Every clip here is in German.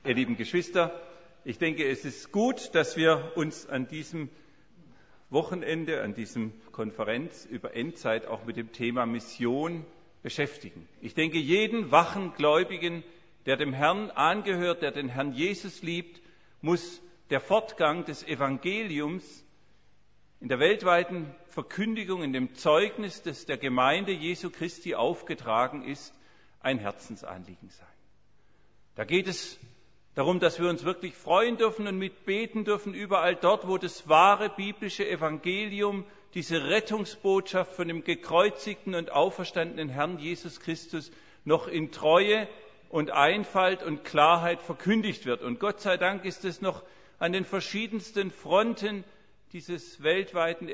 Ihr lieben Geschwister, ich denke, es ist gut, dass wir uns an diesem Wochenende, an diesem Konferenz über Endzeit auch mit dem Thema Mission beschäftigen. Ich denke, jeden wachen Gläubigen, der dem Herrn angehört, der den Herrn Jesus liebt, muss der Fortgang des Evangeliums in der weltweiten Verkündigung, in dem Zeugnis, das der Gemeinde Jesu Christi aufgetragen ist, ein Herzensanliegen sein. Da geht es darum, dass wir uns wirklich freuen dürfen und mitbeten dürfen, überall dort, wo das wahre biblische Evangelium, diese Rettungsbotschaft von dem gekreuzigten und auferstandenen Herrn Jesus Christus noch in Treue und Einfalt und Klarheit verkündigt wird. Und Gott sei Dank ist es noch an den verschiedensten Fronten dieses weltweiten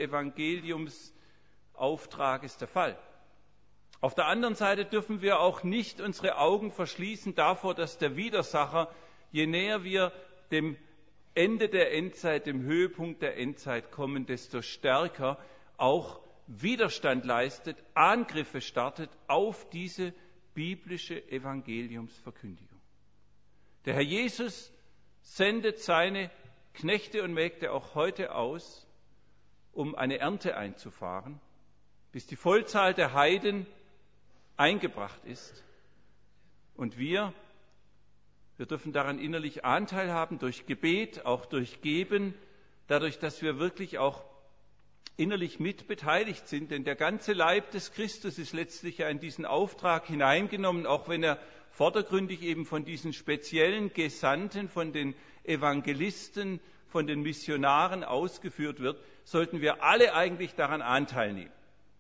Evangeliumsauftrages der Fall. Auf der anderen Seite dürfen wir auch nicht unsere Augen verschließen davor, dass der Widersacher, je näher wir dem Ende der Endzeit, dem Höhepunkt der Endzeit kommen, desto stärker auch Widerstand leistet, Angriffe startet auf diese biblische Evangeliumsverkündigung. Der Herr Jesus sendet seine Knechte und Mägde auch heute aus, um eine Ernte einzufahren, bis die Vollzahl der Heiden eingebracht ist. Und wir dürfen daran innerlich Anteil haben, durch Gebet, auch durch Geben, dadurch, dass wir wirklich auch innerlich mitbeteiligt sind, denn der ganze Leib des Christus ist letztlich ja in diesen Auftrag hineingenommen, auch wenn er vordergründig eben von diesen speziellen Gesandten, von den Evangelisten, von den Missionaren ausgeführt wird, sollten wir alle eigentlich daran Anteil nehmen.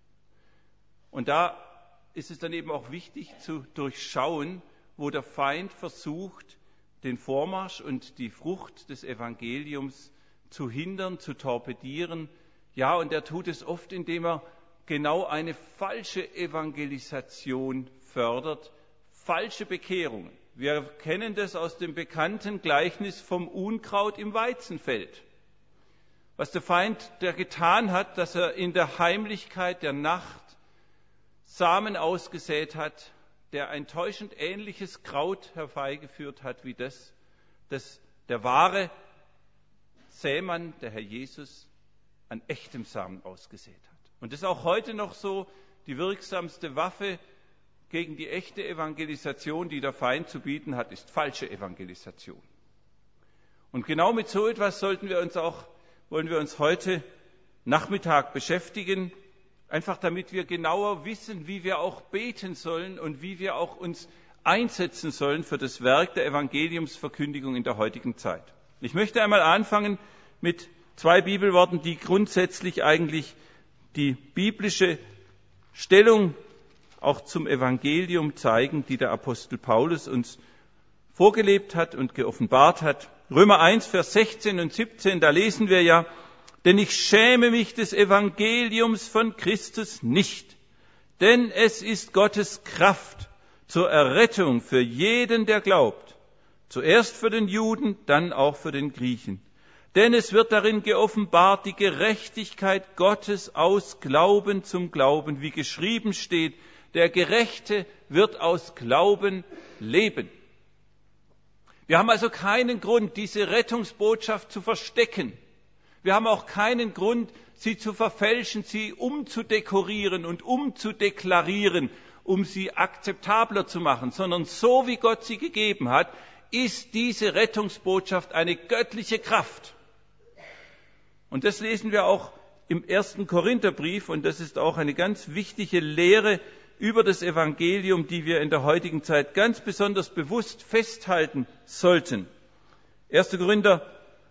Und da ist es dann eben auch wichtig zu durchschauen, wo der Feind versucht, den Vormarsch und die Frucht des Evangeliums zu hindern, zu torpedieren. Ja, und er tut es oft, indem er genau eine falsche Evangelisation fördert, falsche Bekehrungen. Wir kennen das aus dem bekannten Gleichnis vom Unkraut im Weizenfeld. Was der Feind getan hat, dass er in der Heimlichkeit der Nacht Samen ausgesät hat, der ein täuschend ähnliches Kraut herbeigeführt hat wie das der wahre Sämann, der Herr Jesus, an echtem Samen ausgesät hat. Und das ist auch heute noch so die wirksamste Waffe gegen die echte Evangelisation, die der Feind zu bieten hat, ist falsche Evangelisation. Und genau mit so etwas wollen wir uns heute Nachmittag beschäftigen, einfach damit wir genauer wissen, wie wir auch beten sollen und wie wir auch uns einsetzen sollen für das Werk der Evangeliumsverkündigung in der heutigen Zeit. Ich möchte einmal anfangen mit 2 Bibelworten, die grundsätzlich eigentlich die biblische Stellung auch zum Evangelium zeigen, die der Apostel Paulus uns vorgelebt hat und geoffenbart hat. Römer 1, Vers 16 und 17, da lesen wir ja: Denn ich schäme mich des Evangeliums von Christus nicht, denn es ist Gottes Kraft zur Errettung für jeden, der glaubt, zuerst für den Juden, dann auch für den Griechen. Denn es wird darin geoffenbart die Gerechtigkeit Gottes aus Glauben zum Glauben, wie geschrieben steht: Der Gerechte wird aus Glauben leben. Wir haben also keinen Grund, diese Rettungsbotschaft zu verstecken. Wir haben auch keinen Grund, sie zu verfälschen, sie umzudekorieren und umzudeklarieren, um sie akzeptabler zu machen, sondern so wie Gott sie gegeben hat, ist diese Rettungsbotschaft eine göttliche Kraft. Und das lesen wir auch im 1. Korintherbrief, und das ist auch eine ganz wichtige Lehre über das Evangelium, die wir in der heutigen Zeit ganz besonders bewusst festhalten sollten. 1. Korinther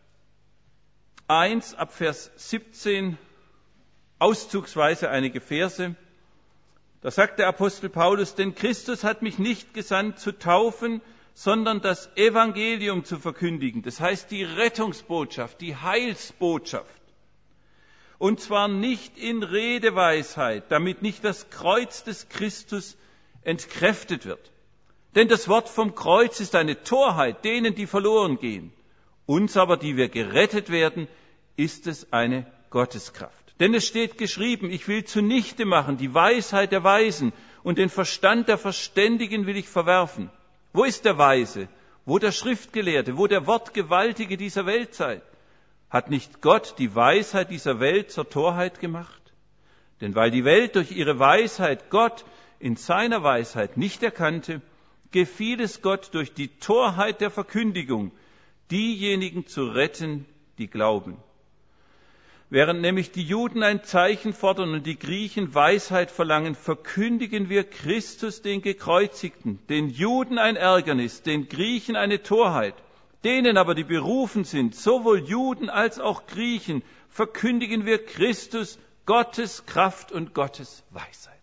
1 ab Vers 17, auszugsweise einige Verse. Da sagt der Apostel Paulus: Denn Christus hat mich nicht gesandt zu taufen, sondern das Evangelium zu verkündigen. Das heißt die Rettungsbotschaft, die Heilsbotschaft. Und zwar nicht in Redeweisheit, damit nicht das Kreuz des Christus entkräftet wird. Denn das Wort vom Kreuz ist eine Torheit denen, die verloren gehen. Uns aber, die wir gerettet werden, ist es eine Gotteskraft. Denn es steht geschrieben: Ich will zunichte machen die Weisheit der Weisen und den Verstand der Verständigen will ich verwerfen. Wo ist der Weise? wo der Schriftgelehrte, wo der Wortgewaltige dieser Weltzeit? Hat nicht Gott die Weisheit dieser Welt zur Torheit gemacht? Denn weil die Welt durch ihre Weisheit Gott in seiner Weisheit nicht erkannte, gefiel es Gott durch die Torheit der Verkündigung, diejenigen zu retten, die glauben. Während nämlich die Juden ein Zeichen fordern und die Griechen Weisheit verlangen, verkündigen wir Christus den Gekreuzigten, den Juden ein Ärgernis, den Griechen eine Torheit. Denen aber, die berufen sind, sowohl Juden als auch Griechen, verkündigen wir Christus, Gottes Kraft und Gottes Weisheit.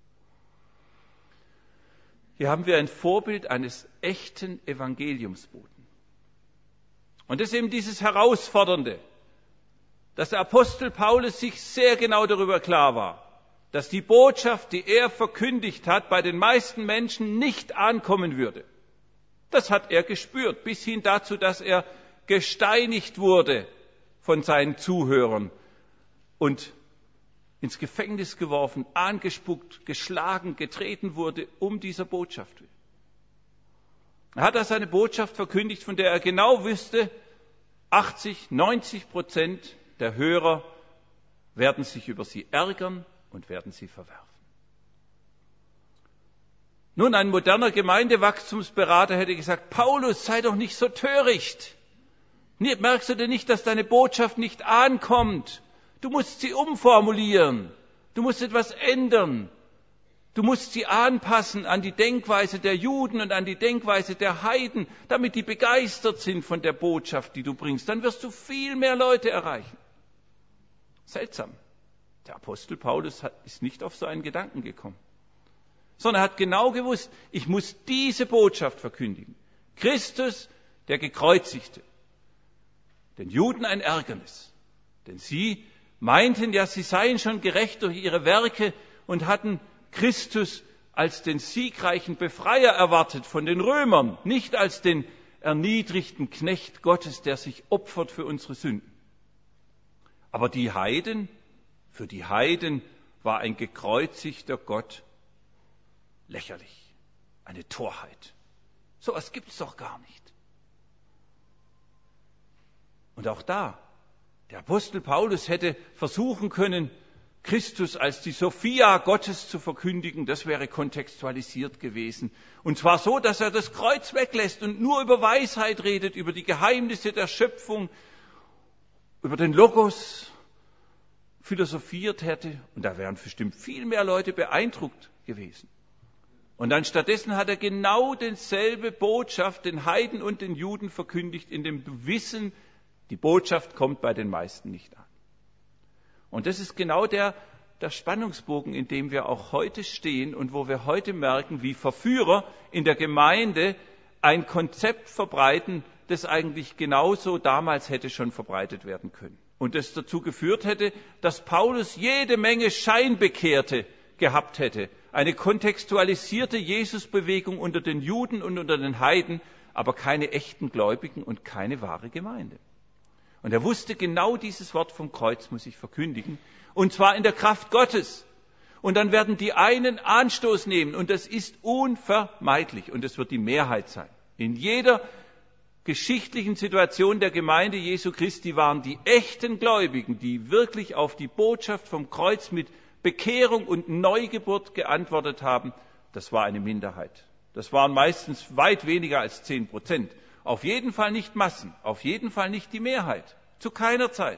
Hier haben wir ein Vorbild eines echten Evangeliumsboten. Und das ist eben dieses Herausfordernde, dass der Apostel Paulus sich sehr genau darüber klar war, dass die Botschaft, die er verkündigt hat, bei den meisten Menschen nicht ankommen würde. Das hat er gespürt, bis hin dazu, dass er gesteinigt wurde von seinen Zuhörern und ins Gefängnis geworfen, angespuckt, geschlagen, getreten wurde, um dieser Botschaft willen. Er hat da seine Botschaft verkündigt, von der er genau wusste, 80-90% der Hörer werden sich über sie ärgern und werden sie verwerfen. Nun, ein moderner Gemeindewachstumsberater hätte gesagt, Paulus, sei doch nicht so töricht. Merkst du denn nicht, dass deine Botschaft nicht ankommt? Du musst sie umformulieren. Du musst etwas ändern. Du musst sie anpassen an die Denkweise der Juden und an die Denkweise der Heiden, damit die begeistert sind von der Botschaft, die du bringst. Dann wirst du viel mehr Leute erreichen. Seltsam. Der Apostel Paulus ist nicht auf so einen Gedanken gekommen, sondern er hat genau gewusst, ich muss diese Botschaft verkündigen. Christus, der Gekreuzigte. Den Juden ein Ärgernis. Denn sie meinten ja, sie seien schon gerecht durch ihre Werke und hatten Christus als den siegreichen Befreier erwartet von den Römern, nicht als den erniedrigten Knecht Gottes, der sich opfert für unsere Sünden. Aber die Heiden, für die Heiden war ein gekreuzigter Gott lächerlich, eine Torheit. So etwas gibt es doch gar nicht. Und auch da, der Apostel Paulus hätte versuchen können, Christus als die Sophia Gottes zu verkündigen, das wäre kontextualisiert gewesen. Und zwar so, dass er das Kreuz weglässt und nur über Weisheit redet, über die Geheimnisse der Schöpfung, über den Logos philosophiert hätte. Und da wären bestimmt viel mehr Leute beeindruckt gewesen. Und dann stattdessen hat er genau dieselbe Botschaft den Heiden und den Juden verkündigt, in dem Wissen, die Botschaft kommt bei den meisten nicht an. Und das ist genau der Spannungsbogen, in dem wir auch heute stehen und wo wir heute merken, wie Verführer in der Gemeinde ein Konzept verbreiten, das eigentlich genauso damals hätte schon verbreitet werden können. Und das dazu geführt hätte, dass Paulus jede Menge Scheinbekehrte gehabt hätte. Eine kontextualisierte Jesusbewegung unter den Juden und unter den Heiden, aber keine echten Gläubigen und keine wahre Gemeinde. Und er wusste, genau dieses Wort vom Kreuz muss ich verkündigen. Und zwar in der Kraft Gottes. Und dann werden die einen Anstoß nehmen. Und das ist unvermeidlich. Und es wird die Mehrheit sein. In jeder geschichtlichen Situation der Gemeinde Jesu Christi waren die echten Gläubigen, die wirklich auf die Botschaft vom Kreuz mit Bekehrung und Neugeburt geantwortet haben, das war eine Minderheit. Das waren meistens weit weniger als 10%. Auf jeden Fall nicht Massen, auf jeden Fall nicht die Mehrheit, zu keiner Zeit.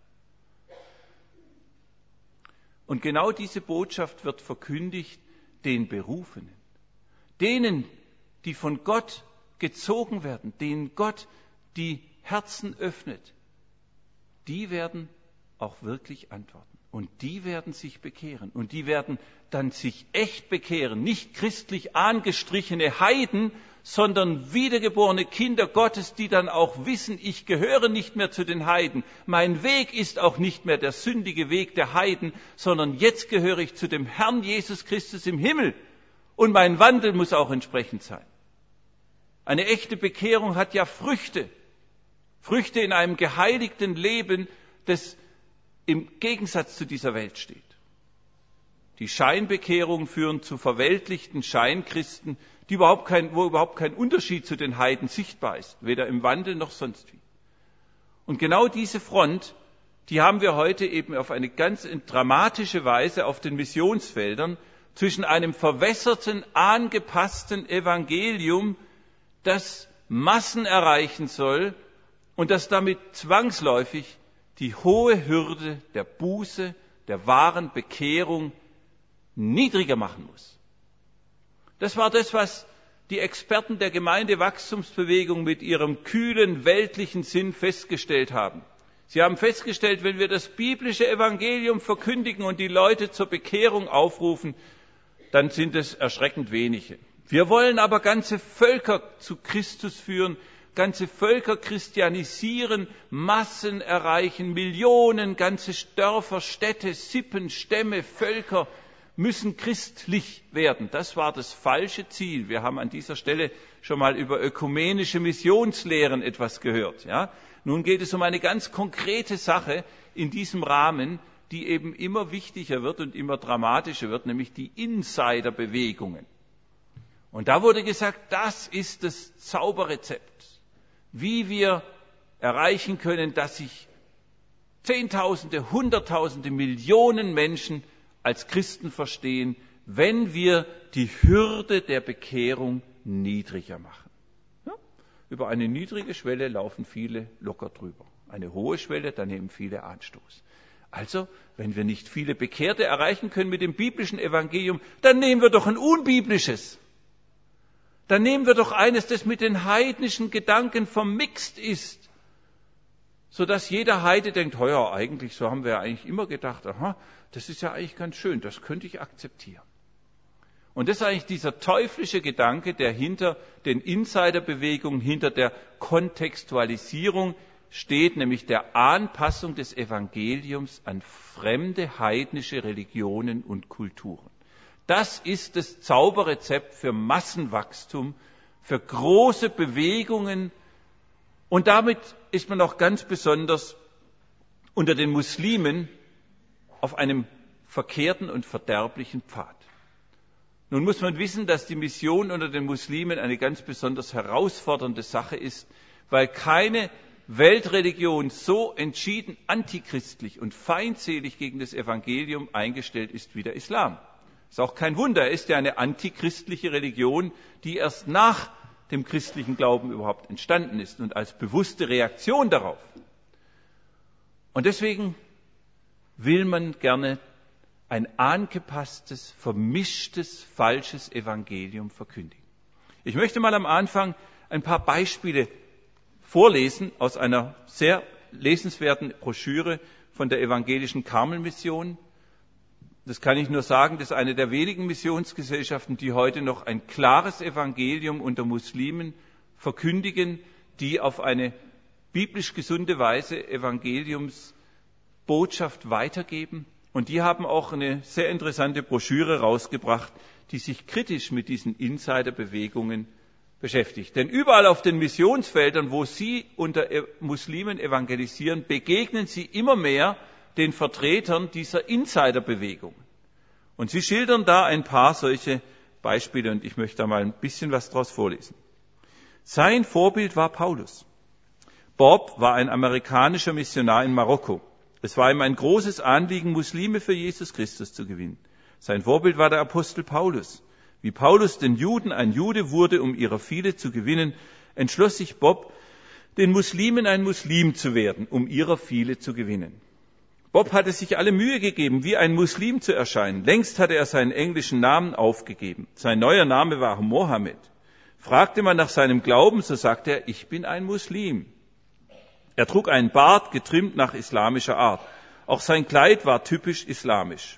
Und genau diese Botschaft wird verkündigt den Berufenen, denen, die von Gott gezogen werden, denen Gott die Herzen öffnet, die werden auch wirklich antworten. Und die werden sich bekehren. Und die werden dann sich echt bekehren. Nicht christlich angestrichene Heiden, sondern wiedergeborene Kinder Gottes, die dann auch wissen, ich gehöre nicht mehr zu den Heiden. Mein Weg ist auch nicht mehr der sündige Weg der Heiden, sondern jetzt gehöre ich zu dem Herrn Jesus Christus im Himmel. Und mein Wandel muss auch entsprechend sein. Eine echte Bekehrung hat ja Früchte. Früchte in einem geheiligten Leben, das im Gegensatz zu dieser Welt steht. Die Scheinbekehrungen führen zu verweltlichten Scheinchristen, wo überhaupt kein Unterschied zu den Heiden sichtbar ist, weder im Wandel noch sonst wie. Und genau diese Front, die haben wir heute eben auf eine ganz dramatische Weise auf den Missionsfeldern zwischen einem verwässerten, angepassten Evangelium, das Massen erreichen soll und das damit zwangsläufig die hohe Hürde der Buße, der wahren Bekehrung niedriger machen muss. Das war das, was die Experten der Gemeindewachstumsbewegung mit ihrem kühlen weltlichen Sinn festgestellt haben. Sie haben festgestellt, wenn wir das biblische Evangelium verkündigen und die Leute zur Bekehrung aufrufen, dann sind es erschreckend wenige. Wir wollen aber ganze Völker zu Christus führen, ganze Völker christianisieren, Massen erreichen, Millionen, ganze Dörfer, Städte, Sippen, Stämme, Völker müssen christlich werden. Das war das falsche Ziel. Wir haben an dieser Stelle schon mal über ökumenische Missionslehren etwas gehört. Ja? Nun geht es um eine ganz konkrete Sache in diesem Rahmen, die eben immer wichtiger wird und immer dramatischer wird, nämlich die Insiderbewegungen. Und da wurde gesagt, das ist das Zauberrezept, wie wir erreichen können, dass sich Zehntausende, Hunderttausende, Millionen Menschen als Christen verstehen, wenn wir die Hürde der Bekehrung niedriger machen. Ja? Über eine niedrige Schwelle laufen viele locker drüber. Eine hohe Schwelle, da nehmen viele Anstoß. Also, wenn wir nicht viele Bekehrte erreichen können mit dem biblischen Evangelium, dann nehmen wir doch ein unbiblisches. Dann nehmen wir doch eines, das mit den heidnischen Gedanken vermixt ist, sodass jeder Heide denkt, ja, eigentlich, so haben wir ja eigentlich immer gedacht, aha, das ist ja eigentlich ganz schön, das könnte ich akzeptieren. Und das ist eigentlich dieser teuflische Gedanke, der hinter den Insiderbewegungen, hinter der Kontextualisierung steht, nämlich der Anpassung des Evangeliums an fremde heidnische Religionen und Kulturen. Das ist das Zauberrezept für Massenwachstum, für große Bewegungen. Und damit ist man auch ganz besonders unter den Muslimen auf einem verkehrten und verderblichen Pfad. Nun muss man wissen, dass die Mission unter den Muslimen eine ganz besonders herausfordernde Sache ist, weil keine Weltreligion so entschieden antichristlich und feindselig gegen das Evangelium eingestellt ist wie der Islam. Ist auch kein Wunder, er ist ja eine antichristliche Religion, die erst nach dem christlichen Glauben überhaupt entstanden ist und als bewusste Reaktion darauf. Und deswegen will man gerne ein angepasstes, vermischtes, falsches Evangelium verkündigen. Ich möchte mal am Anfang ein paar Beispiele vorlesen aus einer sehr lesenswerten Broschüre von der evangelischen Karmelmission. Das kann ich nur sagen, das ist eine der wenigen Missionsgesellschaften, die heute noch ein klares Evangelium unter Muslimen verkündigen, die auf eine biblisch gesunde Weise Evangeliumsbotschaft weitergeben. Und die haben auch eine sehr interessante Broschüre rausgebracht, die sich kritisch mit diesen Insiderbewegungen beschäftigt. Denn überall auf den Missionsfeldern, wo sie unter Muslimen evangelisieren, begegnen sie immer mehr den Vertretern dieser Insiderbewegung. Und sie schildern da ein paar solche Beispiele und ich möchte da mal ein bisschen was draus vorlesen. Sein Vorbild war Paulus. Bob war ein amerikanischer Missionar in Marokko. Es war ihm ein großes Anliegen, Muslime für Jesus Christus zu gewinnen. Sein Vorbild war der Apostel Paulus. Wie Paulus den Juden ein Jude wurde, um ihrer viele zu gewinnen, entschloss sich Bob, den Muslimen ein Muslim zu werden, um ihrer viele zu gewinnen. Bob hatte sich alle Mühe gegeben, wie ein Muslim zu erscheinen. Längst hatte er seinen englischen Namen aufgegeben. Sein neuer Name war Mohammed. Fragte man nach seinem Glauben, so sagte er, ich bin ein Muslim. Er trug einen Bart, getrimmt nach islamischer Art. Auch sein Kleid war typisch islamisch.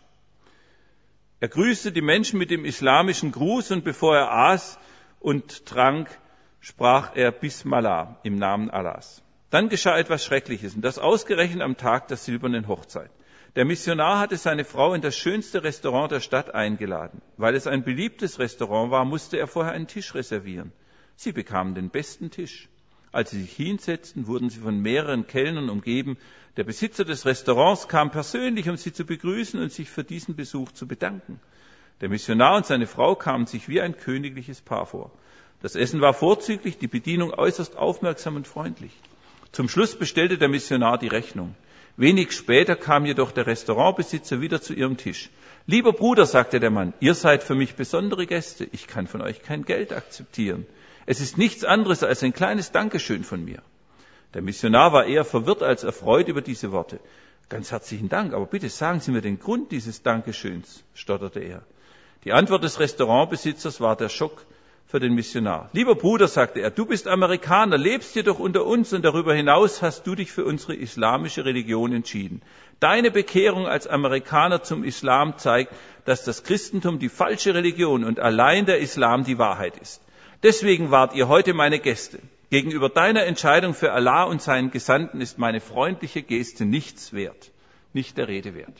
Er grüßte die Menschen mit dem islamischen Gruß und bevor er aß und trank, sprach er Bismillah im Namen Allahs. Dann geschah etwas Schreckliches, und das ausgerechnet am Tag der silbernen Hochzeit. Der Missionar hatte seine Frau in das schönste Restaurant der Stadt eingeladen. Weil es ein beliebtes Restaurant war, musste er vorher einen Tisch reservieren. Sie bekamen den besten Tisch. Als sie sich hinsetzten, wurden sie von mehreren Kellnern umgeben. Der Besitzer des Restaurants kam persönlich, um sie zu begrüßen und sich für diesen Besuch zu bedanken. Der Missionar und seine Frau kamen sich wie ein königliches Paar vor. Das Essen war vorzüglich, die Bedienung äußerst aufmerksam und freundlich. Zum Schluss bestellte der Missionar die Rechnung. Wenig später kam jedoch der Restaurantbesitzer wieder zu ihrem Tisch. »Lieber Bruder«, sagte der Mann, »ihr seid für mich besondere Gäste. Ich kann von euch kein Geld akzeptieren. Es ist nichts anderes als ein kleines Dankeschön von mir.« Der Missionar war eher verwirrt als erfreut über diese Worte. »Ganz herzlichen Dank, aber bitte sagen Sie mir den Grund dieses Dankeschöns«, stotterte er. Die Antwort des Restaurantbesitzers war der Schock für den Missionar. »Lieber Bruder«, sagte er, »du bist Amerikaner, lebst jedoch unter uns und darüber hinaus hast du dich für unsere islamische Religion entschieden. Deine Bekehrung als Amerikaner zum Islam zeigt, dass das Christentum die falsche Religion und allein der Islam die Wahrheit ist. Deswegen wart ihr heute meine Gäste. Gegenüber deiner Entscheidung für Allah und seinen Gesandten ist meine freundliche Geste nichts wert, nicht der Rede wert.«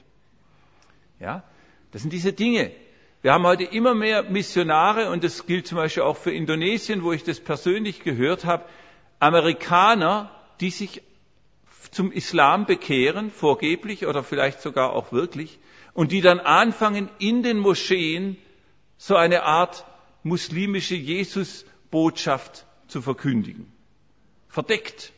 Ja, das sind diese Dinge. Wir haben heute immer mehr Missionare, und das gilt zum Beispiel auch für Indonesien, wo ich das persönlich gehört habe, Amerikaner, die sich zum Islam bekehren, vorgeblich oder vielleicht sogar auch wirklich, und die dann anfangen, in den Moscheen so eine Art muslimische Jesusbotschaft zu verkündigen. Verdeckt.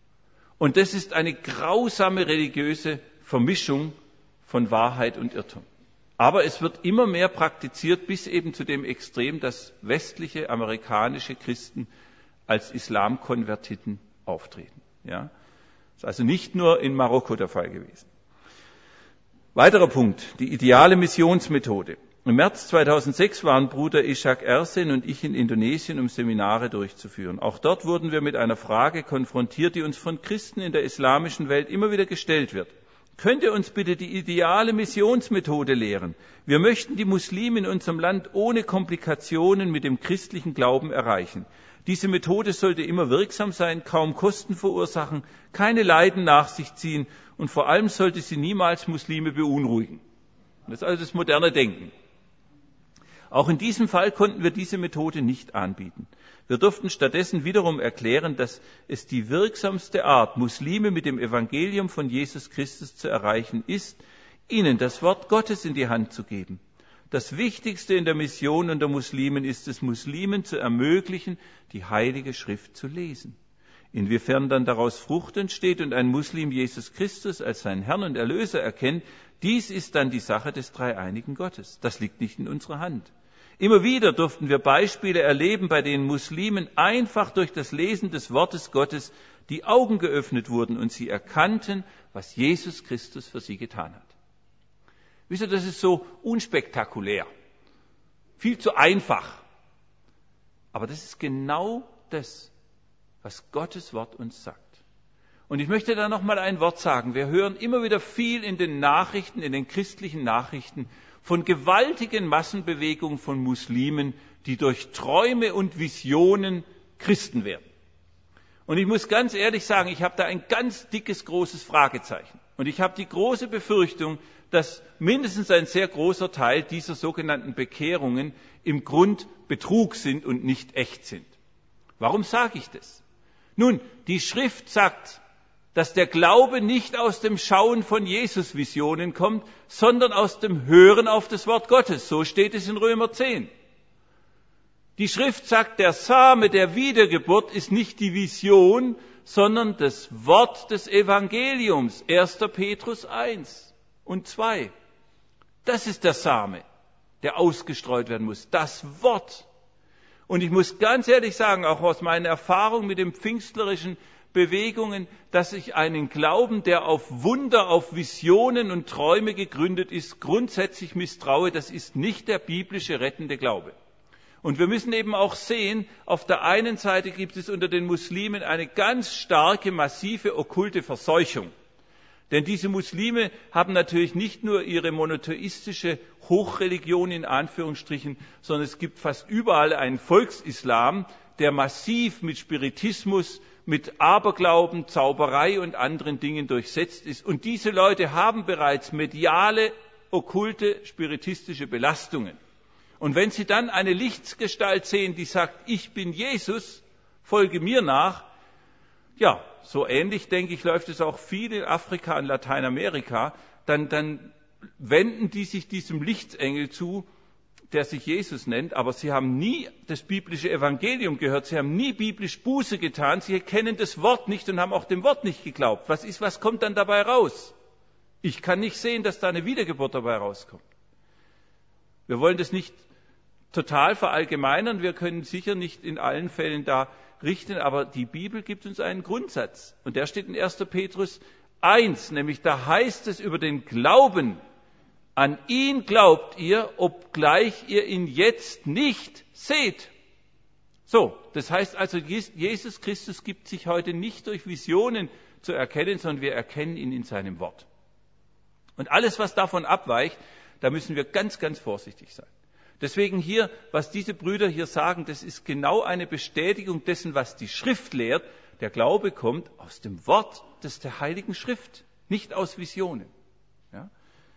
Und das ist eine grausame religiöse Vermischung von Wahrheit und Irrtum. Aber es wird immer mehr praktiziert, bis eben zu dem Extrem, dass westliche, amerikanische Christen als Islamkonvertiten auftreten. Ja? Das ist also nicht nur in Marokko der Fall gewesen. Weiterer Punkt, die ideale Missionsmethode. Im März 2006 waren Bruder Ishak Ersen und ich in Indonesien, um Seminare durchzuführen. Auch dort wurden wir mit einer Frage konfrontiert, die uns von Christen in der islamischen Welt immer wieder gestellt wird. Könnt ihr uns bitte die ideale Missionsmethode lehren? Wir möchten die Muslime in unserem Land ohne Komplikationen mit dem christlichen Glauben erreichen. Diese Methode sollte immer wirksam sein, kaum Kosten verursachen, keine Leiden nach sich ziehen und vor allem sollte sie niemals Muslime beunruhigen. Das ist also das moderne Denken. Auch in diesem Fall konnten wir diese Methode nicht anbieten. Wir durften stattdessen wiederum erklären, dass es die wirksamste Art, Muslime mit dem Evangelium von Jesus Christus zu erreichen, ist, ihnen das Wort Gottes in die Hand zu geben. Das Wichtigste in der Mission unter Muslimen ist es, Muslimen zu ermöglichen, die Heilige Schrift zu lesen. Inwiefern dann daraus Frucht entsteht und ein Muslim Jesus Christus als seinen Herrn und Erlöser erkennt, dies ist dann die Sache des dreieinigen Gottes. Das liegt nicht in unserer Hand. Immer wieder durften wir Beispiele erleben, bei denen Muslimen einfach durch das Lesen des Wortes Gottes die Augen geöffnet wurden und sie erkannten, was Jesus Christus für sie getan hat. Wisst ihr, das ist so unspektakulär, viel zu einfach. Aber das ist genau das, was Gottes Wort uns sagt. Und ich möchte da noch mal ein Wort sagen. Wir hören immer wieder viel in den Nachrichten, in den christlichen Nachrichten, von gewaltigen Massenbewegungen von Muslimen, die durch Träume und Visionen Christen werden. Und ich muss ganz ehrlich sagen, ich habe da ein ganz dickes, großes Fragezeichen. Und ich habe die große Befürchtung, dass mindestens ein sehr großer Teil dieser sogenannten Bekehrungen im Grund Betrug sind und nicht echt sind. Warum sage ich das? Nun, die Schrift sagt, dass der Glaube nicht aus dem Schauen von Jesus-Visionen kommt, sondern aus dem Hören auf das Wort Gottes. So steht es in Römer 10. Die Schrift sagt, der Same der Wiedergeburt ist nicht die Vision, sondern das Wort des Evangeliums. 1. Petrus 1 und 2. Das ist der Same, der ausgestreut werden muss. Das Wort. Und ich muss ganz ehrlich sagen, auch aus meiner Erfahrung mit den pfingstlerischen Bewegungen, dass ich einen Glauben, der auf Wunder, auf Visionen und Träume gegründet ist, grundsätzlich misstraue. Das ist nicht der biblische rettende Glaube. Und wir müssen eben auch sehen, auf der einen Seite gibt es unter den Muslimen eine ganz starke, massive, okkulte Verseuchung. Denn diese Muslime haben natürlich nicht nur ihre monotheistische Hochreligion in Anführungsstrichen, sondern es gibt fast überall einen Volksislam, der massiv mit Spiritismus, mit Aberglauben, Zauberei und anderen Dingen durchsetzt ist. Und diese Leute haben bereits mediale, okkulte, spiritistische Belastungen. Und wenn sie dann eine Lichtgestalt sehen, die sagt, ich bin Jesus, folge mir nach, ja, so ähnlich, denke ich, läuft es auch viel in Afrika und Lateinamerika, dann wenden die sich diesem Lichtengel zu, der sich Jesus nennt, aber sie haben nie das biblische Evangelium gehört, sie haben nie biblisch Buße getan, sie kennen das Wort nicht und haben auch dem Wort nicht geglaubt. Was kommt dann dabei raus? Ich kann nicht sehen, dass da eine Wiedergeburt dabei rauskommt. Wir wollen das nicht total verallgemeinern, wir können sicher nicht in allen Fällen da richten, aber die Bibel gibt uns einen Grundsatz. Und der steht in 1. Petrus 1, nämlich da heißt es über den Glauben: An ihn glaubt ihr, obgleich ihr ihn jetzt nicht seht. So, das heißt also, Jesus Christus gibt sich heute nicht durch Visionen zu erkennen, sondern wir erkennen ihn in seinem Wort. Und alles, was davon abweicht, da müssen wir ganz, ganz vorsichtig sein. Deswegen hier, was diese Brüder hier sagen, das ist genau eine Bestätigung dessen, was die Schrift lehrt. Der Glaube kommt aus dem Wort der Heiligen Schrift, nicht aus Visionen. Ja?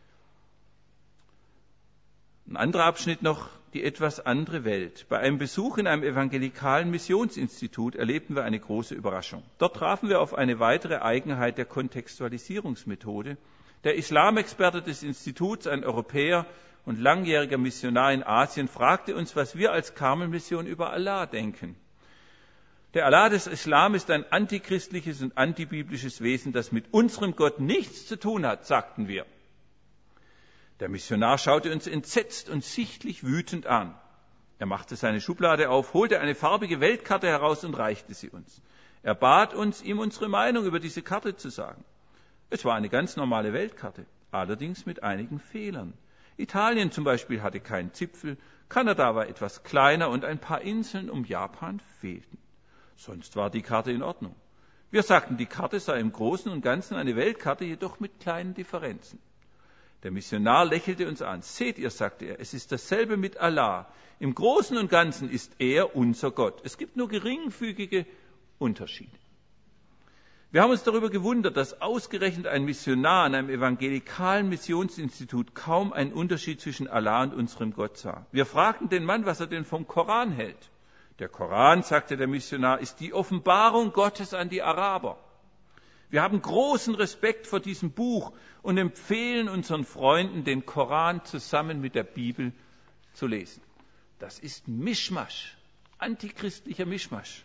Ein anderer Abschnitt noch, die etwas andere Welt. Bei einem Besuch in einem evangelikalen Missionsinstitut erlebten wir eine große Überraschung. Dort trafen wir auf eine weitere Eigenheit der Kontextualisierungsmethode. Der Islamexperte des Instituts, ein Europäer und langjähriger Missionar in Asien, fragte uns, was wir als Karmelmission über Allah denken. Der Allah des Islam ist ein antichristliches und antibiblisches Wesen, das mit unserem Gott nichts zu tun hat, sagten wir. Der Missionar schaute uns entsetzt und sichtlich wütend an. Er machte seine Schublade auf, holte eine farbige Weltkarte heraus und reichte sie uns. Er bat uns, ihm unsere Meinung über diese Karte zu sagen. Es war eine ganz normale Weltkarte, allerdings mit einigen Fehlern. Italien zum Beispiel hatte keinen Zipfel, Kanada war etwas kleiner und ein paar Inseln um Japan fehlten. Sonst war die Karte in Ordnung. Wir sagten, die Karte sei im Großen und Ganzen eine Weltkarte, jedoch mit kleinen Differenzen. Der Missionar lächelte uns an. Seht ihr, sagte er, es ist dasselbe mit Allah. Im Großen und Ganzen ist er unser Gott. Es gibt nur geringfügige Unterschiede. Wir haben uns darüber gewundert, dass ausgerechnet ein Missionar an einem evangelikalen Missionsinstitut kaum einen Unterschied zwischen Allah und unserem Gott sah. Wir fragten den Mann, was er denn vom Koran hält. Der Koran, sagte der Missionar, ist die Offenbarung Gottes an die Araber. Wir haben großen Respekt vor diesem Buch und empfehlen unseren Freunden, den Koran zusammen mit der Bibel zu lesen. Das ist Mischmasch, antichristlicher Mischmasch.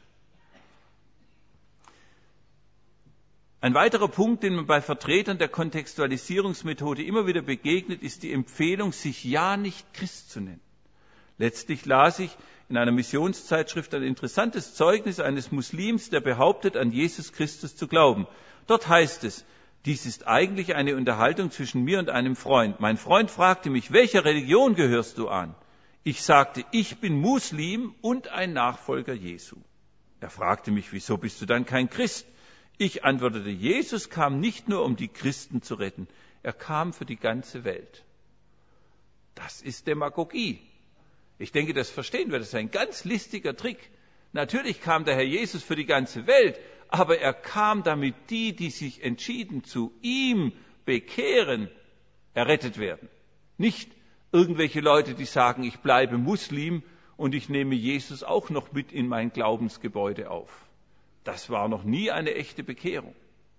Ein weiterer Punkt, den man bei Vertretern der Kontextualisierungsmethode immer wieder begegnet, ist die Empfehlung, sich ja nicht Christ zu nennen. Letztlich las ich in einer Missionszeitschrift ein interessantes Zeugnis eines Muslims, der behauptet, an Jesus Christus zu glauben. Dort heißt es, dies ist eigentlich eine Unterhaltung zwischen mir und einem Freund. Mein Freund fragte mich, welcher Religion gehörst du an? Ich sagte, ich bin Muslim und ein Nachfolger Jesu. Er fragte mich, wieso bist du dann kein Christ? Ich antwortete, Jesus kam nicht nur, um die Christen zu retten, er kam für die ganze Welt. Das ist Demagogie. Ich denke, das verstehen wir, das ist ein ganz listiger Trick. Natürlich kam der Herr Jesus für die ganze Welt, aber er kam, damit die sich entschieden zu ihm bekehren, errettet werden. Nicht irgendwelche Leute, die sagen, ich bleibe Muslim und ich nehme Jesus auch noch mit in mein Glaubensgebäude auf. Das war noch nie eine echte Bekehrung.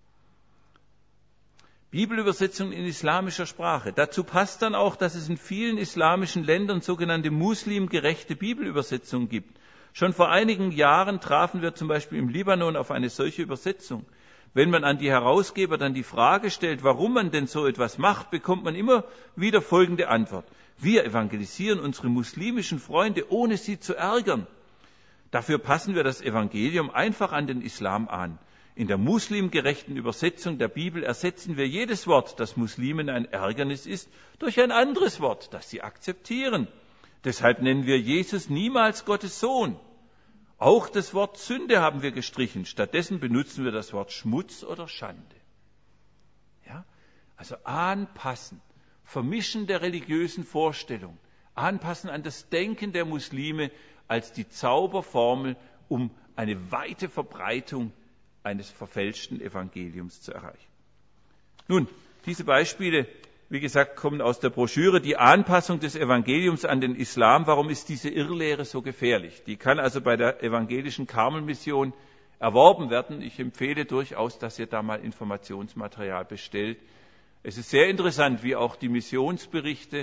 Bibelübersetzung in islamischer Sprache. Dazu passt dann auch, dass es in vielen islamischen Ländern sogenannte muslimgerechte Bibelübersetzungen gibt. Schon vor einigen Jahren trafen wir zum Beispiel im Libanon auf eine solche Übersetzung. Wenn man an die Herausgeber dann die Frage stellt, warum man denn so etwas macht, bekommt man immer wieder folgende Antwort. Wir evangelisieren unsere muslimischen Freunde, ohne sie zu ärgern. Dafür passen wir das Evangelium einfach an den Islam an. In der muslimgerechten Übersetzung der Bibel ersetzen wir jedes Wort, das Muslimen ein Ärgernis ist, durch ein anderes Wort, das sie akzeptieren. Deshalb nennen wir Jesus niemals Gottes Sohn. Auch das Wort Sünde haben wir gestrichen. Stattdessen benutzen wir das Wort Schmutz oder Schande. Ja? Also anpassen, Vermischen der religiösen Vorstellung, anpassen an das Denken der Muslime als die Zauberformel, um eine weite Verbreitung eines verfälschten Evangeliums zu erreichen. Nun, diese Beispiele, wie gesagt, kommen aus der Broschüre. Die Anpassung des Evangeliums an den Islam, warum ist diese Irrlehre so gefährlich? Die kann also bei der evangelischen Karmelmission erworben werden. Ich empfehle durchaus, dass ihr da mal Informationsmaterial bestellt. Es ist sehr interessant, wie auch die Missionsberichte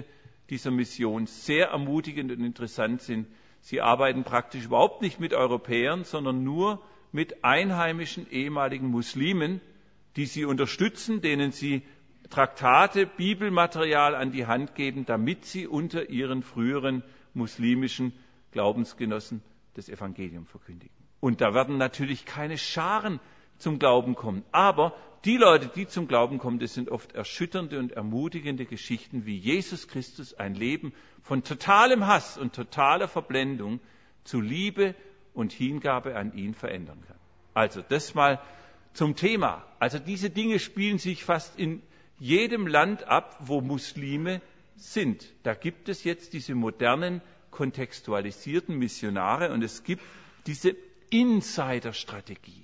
dieser Mission sehr ermutigend und interessant sind. Sie arbeiten praktisch überhaupt nicht mit Europäern, sondern nur mit einheimischen ehemaligen Muslimen, die sie unterstützen, denen sie Traktate, Bibelmaterial an die Hand geben, damit sie unter ihren früheren muslimischen Glaubensgenossen das Evangelium verkündigen. Und da werden natürlich keine Scharen zum Glauben kommen. Aber die Leute, die zum Glauben kommen, das sind oft erschütternde und ermutigende Geschichten, wie Jesus Christus ein Leben von totalem Hass und totaler Verblendung zu Liebe und Hingabe an ihn verändern kann. Also das mal zum Thema. Also diese Dinge spielen sich fast in jedem Land ab, wo Muslime sind. Da gibt es jetzt diese modernen, kontextualisierten Missionare und es gibt diese Insider-Strategie.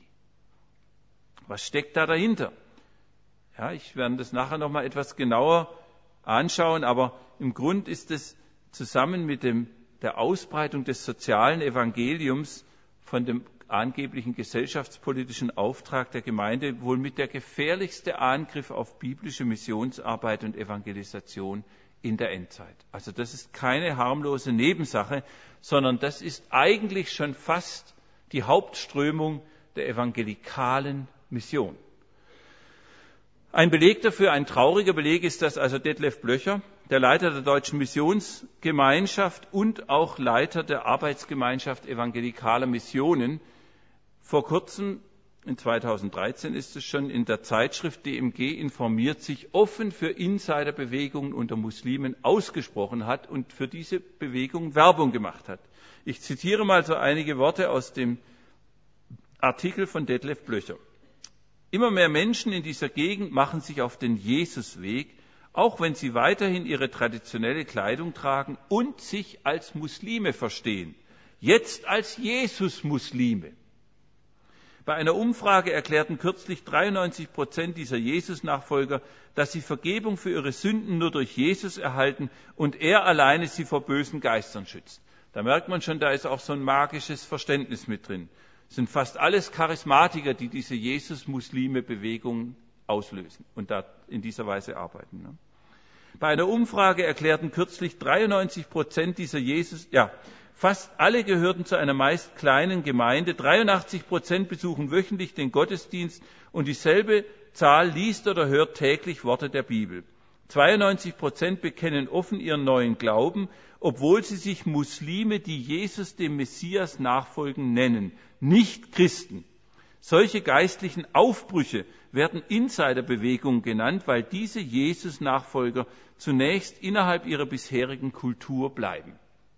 Was steckt da dahinter? Ja, ich werde das nachher noch mal etwas genauer anschauen, aber im Grund ist es zusammen mit der Ausbreitung des sozialen Evangeliums von dem angeblichen gesellschaftspolitischen Auftrag der Gemeinde wohl mit der gefährlichste Angriff auf biblische Missionsarbeit und Evangelisation in der Endzeit. Also das ist keine harmlose Nebensache, sondern das ist eigentlich schon fast die Hauptströmung der evangelikalen Mission. Ein Beleg dafür, ein trauriger Beleg ist, dass also Detlef Blöcher, der Leiter der Deutschen Missionsgemeinschaft und auch Leiter der Arbeitsgemeinschaft evangelikaler Missionen, vor kurzem, in 2013 ist es schon, in der Zeitschrift DMG informiert sich, offen für Insiderbewegungen unter Muslimen ausgesprochen hat und für diese Bewegung Werbung gemacht hat. Ich zitiere mal so einige Worte aus dem Artikel von Detlef Blöcher. Immer mehr Menschen in dieser Gegend machen sich auf den Jesusweg, auch wenn sie weiterhin ihre traditionelle Kleidung tragen und sich als Muslime verstehen. Jetzt als Jesus-Muslime. Bei einer Umfrage erklärten kürzlich 93% dieser Jesus-Nachfolger, dass sie Vergebung für ihre Sünden nur durch Jesus erhalten und er alleine sie vor bösen Geistern schützt. Da merkt man schon, da ist auch so ein magisches Verständnis mit drin. Es sind fast alles Charismatiker, die diese Jesus-Muslime-Bewegung auslösen und da in dieser Weise arbeiten. Bei einer Umfrage erklärten kürzlich 93% dieser fast alle gehörten zu einer meist kleinen Gemeinde, 83% besuchen wöchentlich den Gottesdienst und dieselbe Zahl liest oder hört täglich Worte der Bibel. 92% bekennen offen ihren neuen Glauben, obwohl sie sich Muslime, die Jesus dem Messias nachfolgen, nennen, nicht Christen. Solche geistlichen Aufbrüche werden Insiderbewegungen genannt, weil diese Jesus-Nachfolger zunächst innerhalb ihrer bisherigen Kultur bleiben.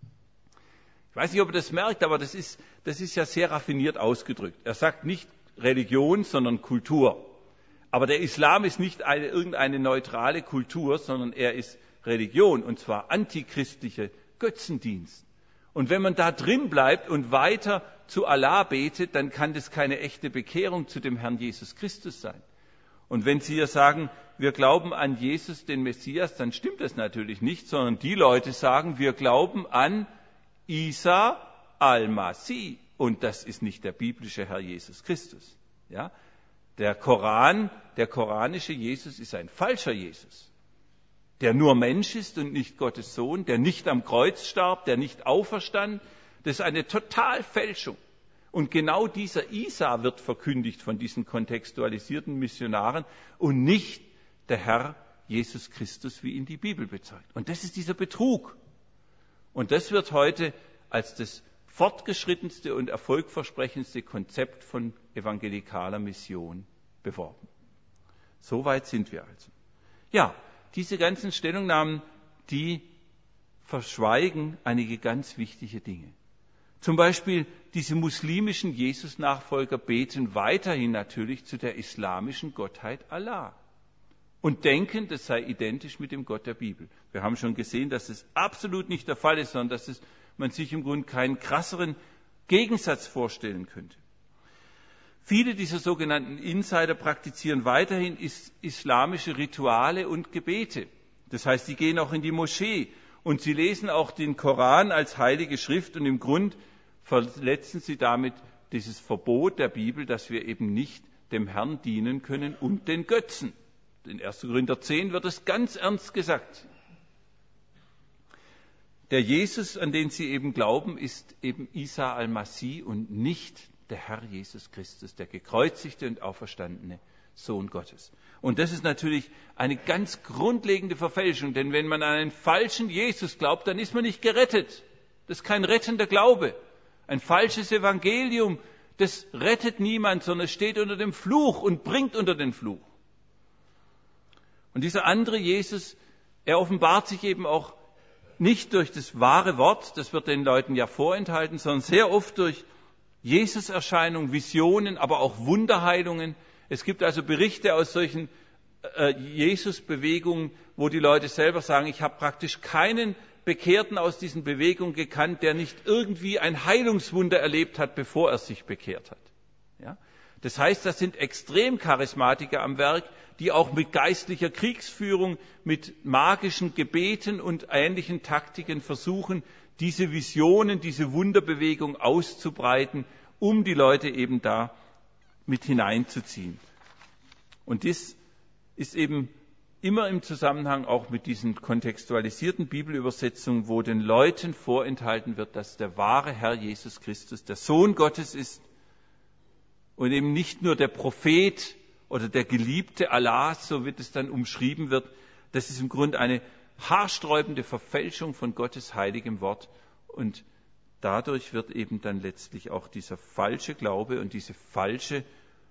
Ich weiß nicht, ob ihr das merkt, aber das ist ja sehr raffiniert ausgedrückt. Er sagt nicht Religion, sondern Kultur. Aber der Islam ist nicht irgendeine neutrale Kultur, sondern er ist Religion, und zwar antichristliche Götzendienst. Und wenn man da drin bleibt und weiter zu Allah betet, dann kann das keine echte Bekehrung zu dem Herrn Jesus Christus sein. Und wenn Sie ja sagen, wir glauben an Jesus, den Messias, dann stimmt das natürlich nicht, sondern die Leute sagen, wir glauben an Isa al-Masih. Und das ist nicht der biblische Herr Jesus Christus. Ja? Der koranische Jesus ist ein falscher Jesus, der nur Mensch ist und nicht Gottes Sohn, der nicht am Kreuz starb, der nicht auferstand. Das ist eine Totalfälschung. Und genau dieser Isa wird verkündigt von diesen kontextualisierten Missionaren und nicht der Herr Jesus Christus, wie ihn die Bibel bezeugt. Und das ist dieser Betrug. Und das wird heute als das fortgeschrittenste und erfolgversprechendste Konzept von evangelikaler Mission beworben. So weit sind wir also. Ja, diese ganzen Stellungnahmen, die verschweigen einige ganz wichtige Dinge. Zum Beispiel diese muslimischen Jesus-Nachfolger beten weiterhin natürlich zu der islamischen Gottheit Allah und denken, das sei identisch mit dem Gott der Bibel. Wir haben schon gesehen, dass es absolut nicht der Fall ist, sondern dass man sich im Grunde keinen krasseren Gegensatz vorstellen könnte. Viele dieser sogenannten Insider praktizieren weiterhin islamische Rituale und Gebete. Das heißt, sie gehen auch in die Moschee und sie lesen auch den Koran als heilige Schrift und im Grund verletzen sie damit dieses Verbot der Bibel, dass wir eben nicht dem Herrn dienen können und den Götzen. In 1. Korinther 10 wird es ganz ernst gesagt. Der Jesus, an den sie eben glauben, ist eben Isa al-Masih und nicht der Herr Jesus Christus, der gekreuzigte und auferstandene Sohn Gottes. Und das ist natürlich eine ganz grundlegende Verfälschung, denn wenn man an einen falschen Jesus glaubt, dann ist man nicht gerettet. Das ist kein rettender Glaube. Ein falsches Evangelium, das rettet niemand, sondern es steht unter dem Fluch und bringt unter den Fluch. Und dieser andere Jesus, er offenbart sich eben auch nicht durch das wahre Wort, das wird den Leuten ja vorenthalten, sondern sehr oft durch Jesus-Erscheinungen, Visionen, aber auch Wunderheilungen. Es gibt also Berichte aus solchen Jesus-Bewegungen, wo die Leute selber sagen, ich habe praktisch keinen Bekehrten aus diesen Bewegungen gekannt, der nicht irgendwie ein Heilungswunder erlebt hat, bevor er sich bekehrt hat. Ja? Das heißt, das sind Extremcharismatiker am Werk, die auch mit geistlicher Kriegsführung, mit magischen Gebeten und ähnlichen Taktiken versuchen, diese Visionen, diese Wunderbewegung auszubreiten, um die Leute eben da mit hineinzuziehen. Und das ist eben immer im Zusammenhang auch mit diesen kontextualisierten Bibelübersetzungen, wo den Leuten vorenthalten wird, dass der wahre Herr Jesus Christus der Sohn Gottes ist und eben nicht nur der Prophet oder der Geliebte Allahs, so wird es dann umschrieben wird. Das ist im Grunde eine haarsträubende Verfälschung von Gottes heiligem Wort. Und dadurch wird eben dann letztlich auch dieser falsche Glaube und diese falsche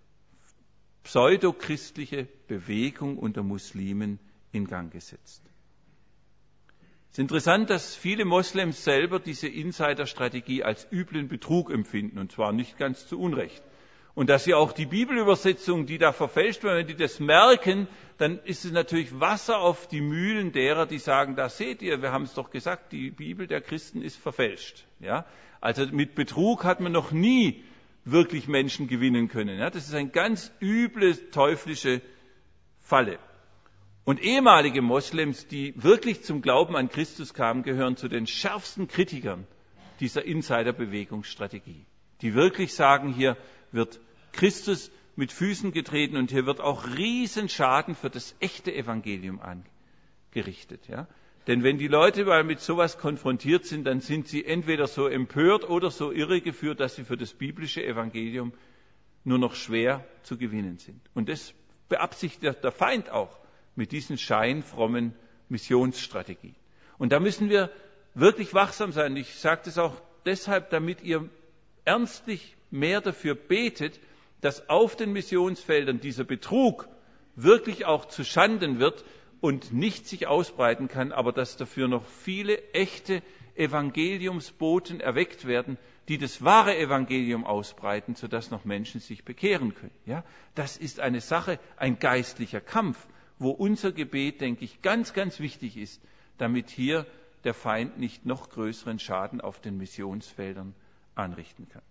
pseudochristliche Bewegung unter Muslimen in Gang gesetzt. Es ist interessant, dass viele Moslems selber diese Insiderstrategie als üblen Betrug empfinden, und zwar nicht ganz zu Unrecht. Und dass sie auch die Bibelübersetzungen, die da verfälscht werden, wenn die das merken, dann ist es natürlich Wasser auf die Mühlen derer, die sagen, da seht ihr, wir haben es doch gesagt, die Bibel der Christen ist verfälscht. Ja? Also mit Betrug hat man noch nie wirklich Menschen gewinnen können. Ja? Das ist eine ganz üble, teuflische Falle. Und ehemalige Moslems, die wirklich zum Glauben an Christus kamen, gehören zu den schärfsten Kritikern dieser Insiderbewegungsstrategie. Die wirklich sagen, hier wird Christus mit Füßen getreten und hier wird auch Riesenschaden für das echte Evangelium angerichtet. Ja? Denn wenn die Leute mal mit sowas konfrontiert sind, dann sind sie entweder so empört oder so irregeführt, dass sie für das biblische Evangelium nur noch schwer zu gewinnen sind. Und das beabsichtigt der Feind auch mit diesen scheinfrommen Missionsstrategien. Und da müssen wir wirklich wachsam sein. Ich sage das auch deshalb, damit ihr ernstlich mehr dafür betet, dass auf den Missionsfeldern dieser Betrug wirklich auch zu Schanden wird und nicht sich ausbreiten kann, aber dass dafür noch viele echte Evangeliumsboten erweckt werden, die das wahre Evangelium ausbreiten, sodass noch Menschen sich bekehren können. Ja? Das ist eine Sache, ein geistlicher Kampf, wo unser Gebet, denke ich, ganz, ganz wichtig ist, damit hier der Feind nicht noch größeren Schaden auf den Missionsfeldern anrichten kann.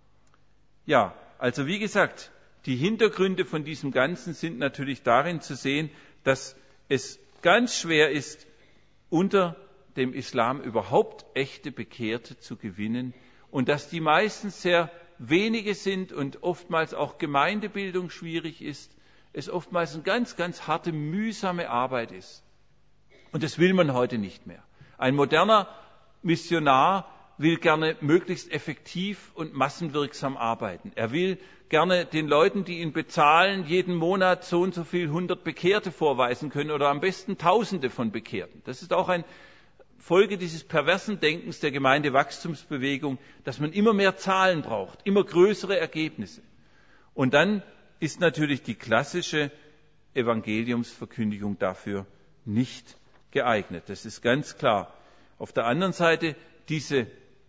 Ja, also wie gesagt, die Hintergründe von diesem Ganzen sind natürlich darin zu sehen, dass es ganz schwer ist, unter dem Islam überhaupt echte Bekehrte zu gewinnen und dass die meistens sehr wenige sind und oftmals auch Gemeindebildung schwierig ist, es oftmals eine ganz, ganz harte, mühsame Arbeit ist. Und das will man heute nicht mehr. Ein moderner Missionar will gerne möglichst effektiv und massenwirksam arbeiten. Er will gerne den Leuten, die ihn bezahlen, jeden Monat so und so viel 100 Bekehrte vorweisen können oder am besten Tausende von Bekehrten. Das ist auch eine Folge dieses perversen Denkens der Gemeindewachstumsbewegung, dass man immer mehr Zahlen braucht, immer größere Ergebnisse. Und dann ist natürlich die klassische Evangeliumsverkündigung dafür nicht geeignet. Das ist ganz klar. Auf der anderen Seite, diese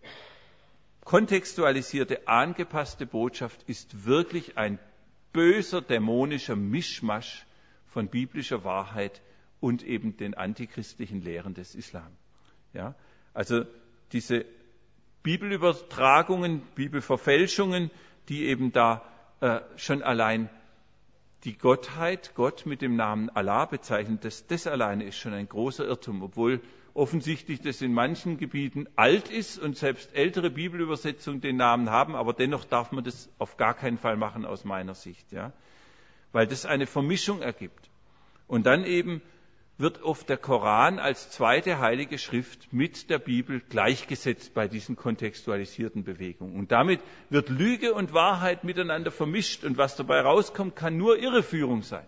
kontextualisierte, angepasste Botschaft ist wirklich ein böser, dämonischer Mischmasch von biblischer Wahrheit und eben den antichristlichen Lehren des Islam. Ja? Also diese Bibelübertragungen, Bibelverfälschungen, die eben da schon allein die Gottheit, Gott mit dem Namen Allah bezeichnet, das alleine ist schon ein großer Irrtum, obwohl offensichtlich das in manchen Gebieten alt ist und selbst ältere Bibelübersetzungen den Namen haben, aber dennoch darf man das auf gar keinen Fall machen aus meiner Sicht, ja? Weil das eine Vermischung ergibt. Und dann eben wird oft der Koran als zweite heilige Schrift mit der Bibel gleichgesetzt bei diesen kontextualisierten Bewegungen. Und damit wird Lüge und Wahrheit miteinander vermischt und was dabei rauskommt, kann nur Irreführung sein.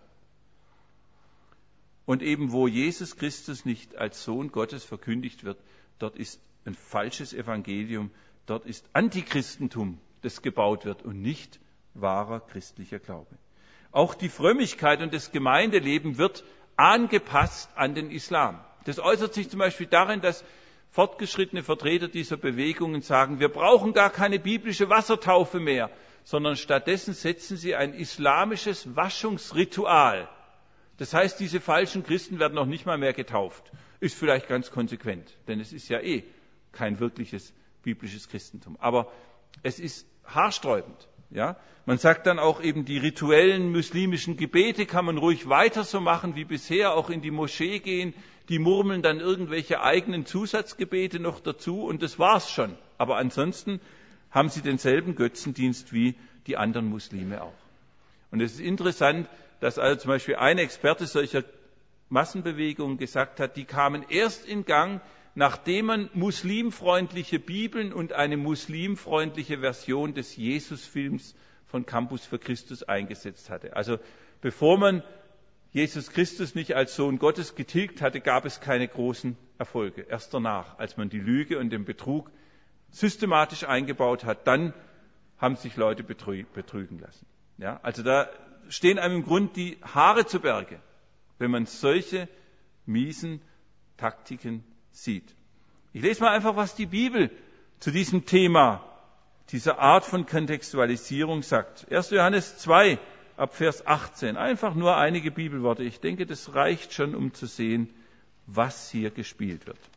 Und eben wo Jesus Christus nicht als Sohn Gottes verkündigt wird, dort ist ein falsches Evangelium, dort ist Antichristentum, das gebaut wird und nicht wahrer christlicher Glaube. Auch die Frömmigkeit und das Gemeindeleben wird angepasst an den Islam. Das äußert sich zum Beispiel darin, dass fortgeschrittene Vertreter dieser Bewegungen sagen, wir brauchen gar keine biblische Wassertaufe mehr, sondern stattdessen setzen sie ein islamisches Waschungsritual. Das heißt, diese falschen Christen werden noch nicht mal mehr getauft. Ist vielleicht ganz konsequent, denn es ist ja kein wirkliches biblisches Christentum. Aber es ist haarsträubend. Ja? Man sagt dann auch eben, die rituellen muslimischen Gebete kann man ruhig weiter so machen wie bisher, auch in die Moschee gehen, die murmeln dann irgendwelche eigenen Zusatzgebete noch dazu und das war's schon. Aber ansonsten haben sie denselben Götzendienst wie die anderen Muslime auch. Und es ist interessant, dass also zum Beispiel ein Experte solcher Massenbewegungen gesagt hat, die kamen erst in Gang, nachdem man muslimfreundliche Bibeln und eine muslimfreundliche Version des Jesusfilms von Campus für Christus eingesetzt hatte. Also bevor man Jesus Christus nicht als Sohn Gottes getilgt hatte, gab es keine großen Erfolge. Erst danach, als man die Lüge und den Betrug systematisch eingebaut hat, dann haben sich Leute betrügen lassen. Ja, also da stehen einem im Grund die Haare zu Berge, wenn man solche miesen Taktiken sieht. Ich lese mal einfach, was die Bibel zu diesem Thema, dieser Art von Kontextualisierung sagt. 1. Johannes 2, ab Vers 18. Einfach nur einige Bibelworte. Ich denke, das reicht schon, um zu sehen, was hier gespielt wird.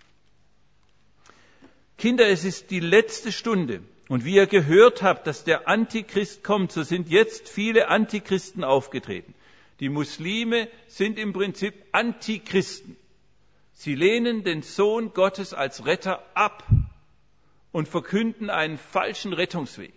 Kinder, es ist die letzte Stunde. Und wie ihr gehört habt, dass der Antichrist kommt, so sind jetzt viele Antichristen aufgetreten. Die Muslime sind im Prinzip Antichristen. Sie lehnen den Sohn Gottes als Retter ab und verkünden einen falschen Rettungsweg.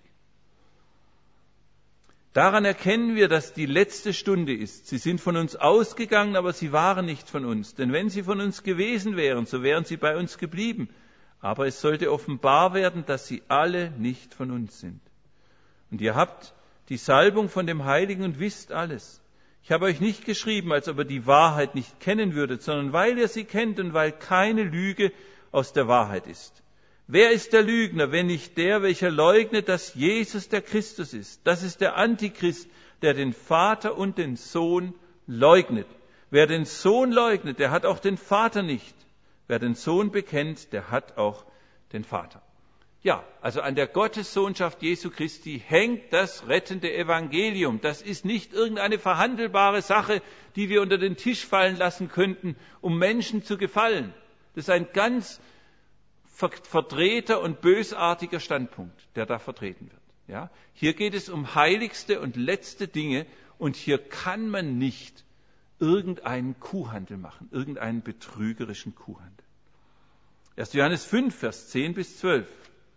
Daran erkennen wir, dass die letzte Stunde ist. Sie sind von uns ausgegangen, aber sie waren nicht von uns. Denn wenn sie von uns gewesen wären, so wären sie bei uns geblieben. Aber es sollte offenbar werden, dass sie alle nicht von uns sind. Und ihr habt die Salbung von dem Heiligen und wisst alles. Ich habe euch nicht geschrieben, als ob ihr die Wahrheit nicht kennen würdet, sondern weil ihr sie kennt und weil keine Lüge aus der Wahrheit ist. Wer ist der Lügner, wenn nicht der, welcher leugnet, dass Jesus der Christus ist? Das ist der Antichrist, der den Vater und den Sohn leugnet. Wer den Sohn leugnet, der hat auch den Vater nicht. Wer den Sohn bekennt, der hat auch den Vater. Ja, also an der Gottessohnschaft Jesu Christi hängt das rettende Evangelium. Das ist nicht irgendeine verhandelbare Sache, die wir unter den Tisch fallen lassen könnten, um Menschen zu gefallen. Das ist ein ganz verdrehter und bösartiger Standpunkt, der da vertreten wird. Ja? Hier geht es um heiligste und letzte Dinge und hier kann man nicht irgendeinen Kuhhandel machen, irgendeinen betrügerischen Kuhhandel. 1. Johannes 5, Vers 10 bis 12.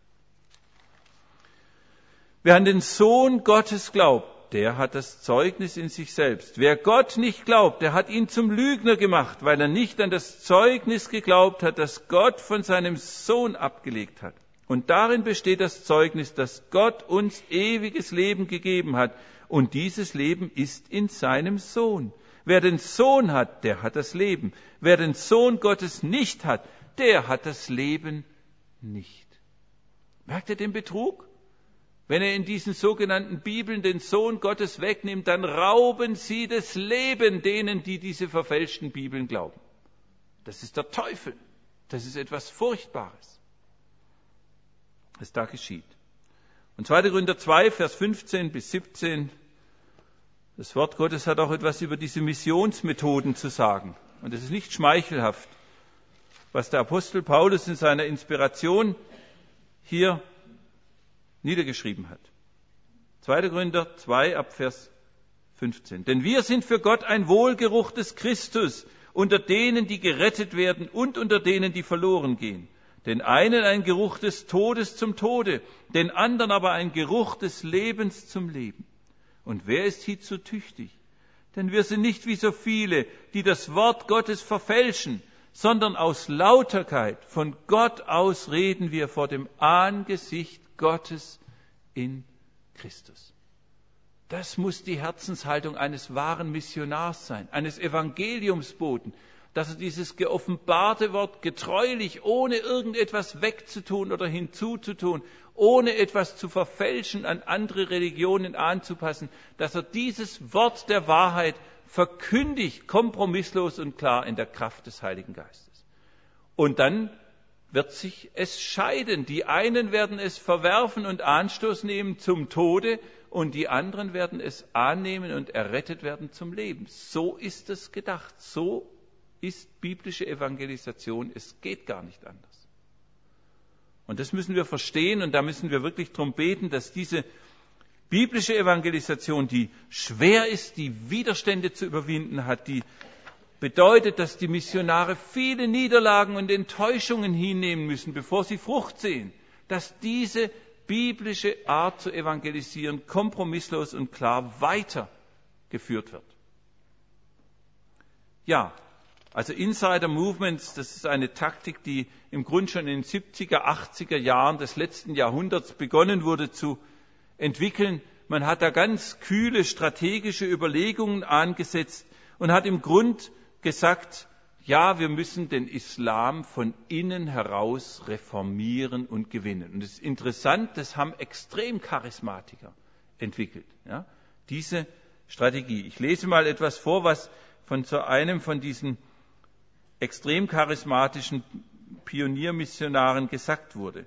Wer an den Sohn Gottes glaubt, der hat das Zeugnis in sich selbst. Wer Gott nicht glaubt, der hat ihn zum Lügner gemacht, weil er nicht an das Zeugnis geglaubt hat, das Gott von seinem Sohn abgelegt hat. Und darin besteht das Zeugnis, dass Gott uns ewiges Leben gegeben hat. Und dieses Leben ist in seinem Sohn. Wer den Sohn hat, der hat das Leben. Wer den Sohn Gottes nicht hat, der hat das Leben nicht. Merkt ihr den Betrug? Wenn er in diesen sogenannten Bibeln den Sohn Gottes wegnimmt, dann rauben sie das Leben denen, die diese verfälschten Bibeln glauben. Das ist der Teufel. Das ist etwas Furchtbares, was da geschieht. Und 2. Korinther 2, Vers 15 bis 17. Das Wort Gottes hat auch etwas über diese Missionsmethoden zu sagen. Und es ist nicht schmeichelhaft, was der Apostel Paulus in seiner Inspiration hier niedergeschrieben hat. 2. Korinther 2 ab Vers 15. Denn wir sind für Gott ein Wohlgeruch des Christus unter denen, die gerettet werden und unter denen, die verloren gehen. Den einen ein Geruch des Todes zum Tode, den anderen aber ein Geruch des Lebens zum Leben. Und wer ist hierzu tüchtig? Denn wir sind nicht wie so viele, die das Wort Gottes verfälschen, sondern aus Lauterkeit von Gott aus reden wir vor dem Angesicht Gottes in Christus. Das muss die Herzenshaltung eines wahren Missionars sein, eines Evangeliumsboten, dass er dieses geoffenbarte Wort getreulich, ohne irgendetwas wegzutun oder hinzuzutun, ohne etwas zu verfälschen, an andere Religionen anzupassen, dass er dieses Wort der Wahrheit verkündigt, kompromisslos und klar in der Kraft des Heiligen Geistes. Und dann wird sich es scheiden. Die einen werden es verwerfen und Anstoß nehmen zum Tode und die anderen werden es annehmen und errettet werden zum Leben. So ist es gedacht. So ist biblische Evangelisation. Es geht gar nicht anders. Und das müssen wir verstehen und da müssen wir wirklich darum beten, dass diese biblische Evangelisation, die schwer ist, die Widerstände zu überwinden hat, die bedeutet, dass die Missionare viele Niederlagen und Enttäuschungen hinnehmen müssen, bevor sie Frucht sehen, dass diese biblische Art zu evangelisieren kompromisslos und klar weitergeführt wird. Ja, also Insider Movements, das ist eine Taktik, die im Grunde schon in den 70er, 80er Jahren des letzten Jahrhunderts begonnen wurde zu entwickeln. Man hat da ganz kühle strategische Überlegungen angesetzt und hat im Grund gesagt, ja, wir müssen den Islam von innen heraus reformieren und gewinnen. Und es ist interessant, das haben Extremcharismatiker entwickelt, ja, diese Strategie. Ich lese mal etwas vor, was von so einem von diesen extrem charismatischen Pioniermissionaren gesagt wurde.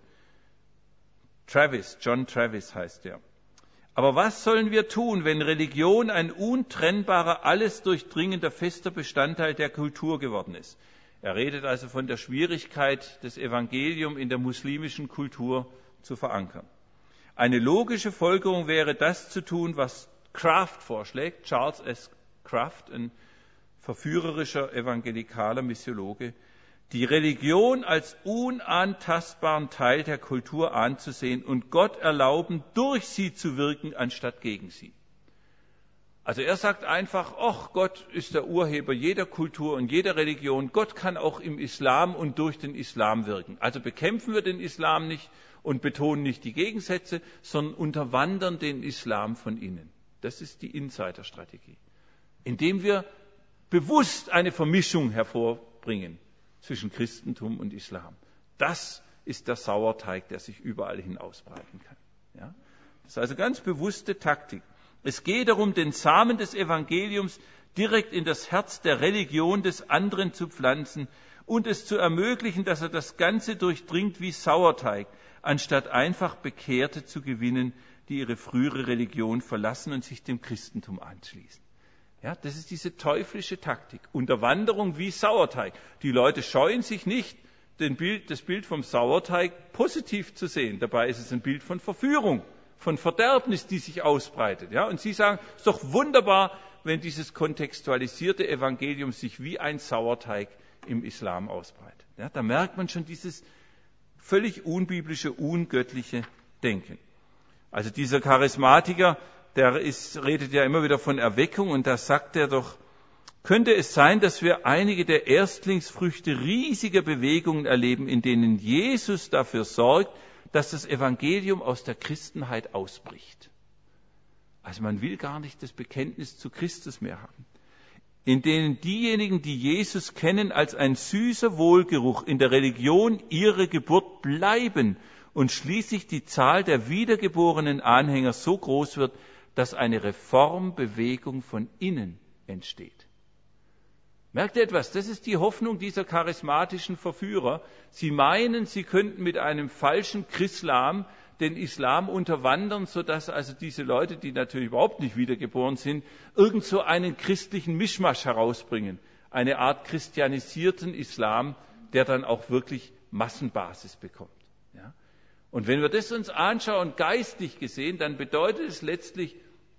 John Travis heißt er. Aber was sollen wir tun, wenn Religion ein untrennbarer, alles durchdringender, fester Bestandteil der Kultur geworden ist? Er redet also von der Schwierigkeit, das Evangelium in der muslimischen Kultur zu verankern. Eine logische Folgerung wäre, das zu tun, was Kraft vorschlägt, Charles S. Kraft, ein verführerischer evangelikaler Missiologe, die Religion als unantastbaren Teil der Kultur anzusehen und Gott erlauben, durch sie zu wirken, anstatt gegen sie. Also er sagt einfach, ach, Gott ist der Urheber jeder Kultur und jeder Religion. Gott kann auch im Islam und durch den Islam wirken. Also bekämpfen wir den Islam nicht und betonen nicht die Gegensätze, sondern unterwandern den Islam von innen. Das ist die Insider-Strategie. Indem wir bewusst eine Vermischung hervorbringen zwischen Christentum und Islam. Das ist der Sauerteig, der sich überall hin ausbreiten kann. Ja? Das ist also ganz bewusste Taktik. Es geht darum, den Samen des Evangeliums direkt in das Herz der Religion des anderen zu pflanzen und es zu ermöglichen, dass er das Ganze durchdringt wie Sauerteig, anstatt einfach Bekehrte zu gewinnen, die ihre frühere Religion verlassen und sich dem Christentum anschließen. Ja, das ist diese teuflische Taktik. Unterwanderung wie Sauerteig. Die Leute scheuen sich nicht, das Bild vom Sauerteig positiv zu sehen. Dabei ist es ein Bild von Verführung, von Verderbnis, die sich ausbreitet. Ja, und sie sagen, es ist doch wunderbar, wenn dieses kontextualisierte Evangelium sich wie ein Sauerteig im Islam ausbreitet. Ja, da merkt man schon dieses völlig unbiblische, ungöttliche Denken. Also dieser Charismatiker, redet ja immer wieder von Erweckung und da sagt er doch, könnte es sein, dass wir einige der Erstlingsfrüchte riesiger Bewegungen erleben, in denen Jesus dafür sorgt, dass das Evangelium aus der Christenheit ausbricht. Also man will gar nicht das Bekenntnis zu Christus mehr haben. In denen diejenigen, die Jesus kennen, als ein süßer Wohlgeruch in der Religion ihrer Geburt bleiben und schließlich die Zahl der wiedergeborenen Anhänger so groß wird, dass eine Reformbewegung von innen entsteht. Merkt ihr etwas? Das ist die Hoffnung dieser charismatischen Verführer. Sie meinen, sie könnten mit einem falschen Chrislam den Islam unterwandern, sodass also diese Leute, die natürlich überhaupt nicht wiedergeboren sind, irgend so einen christlichen Mischmasch herausbringen. Eine Art christianisierten Islam, der dann auch wirklich Massenbasis bekommt. Ja? Und wenn wir das uns anschauen, geistlich gesehen, dann bedeutet es letztlich,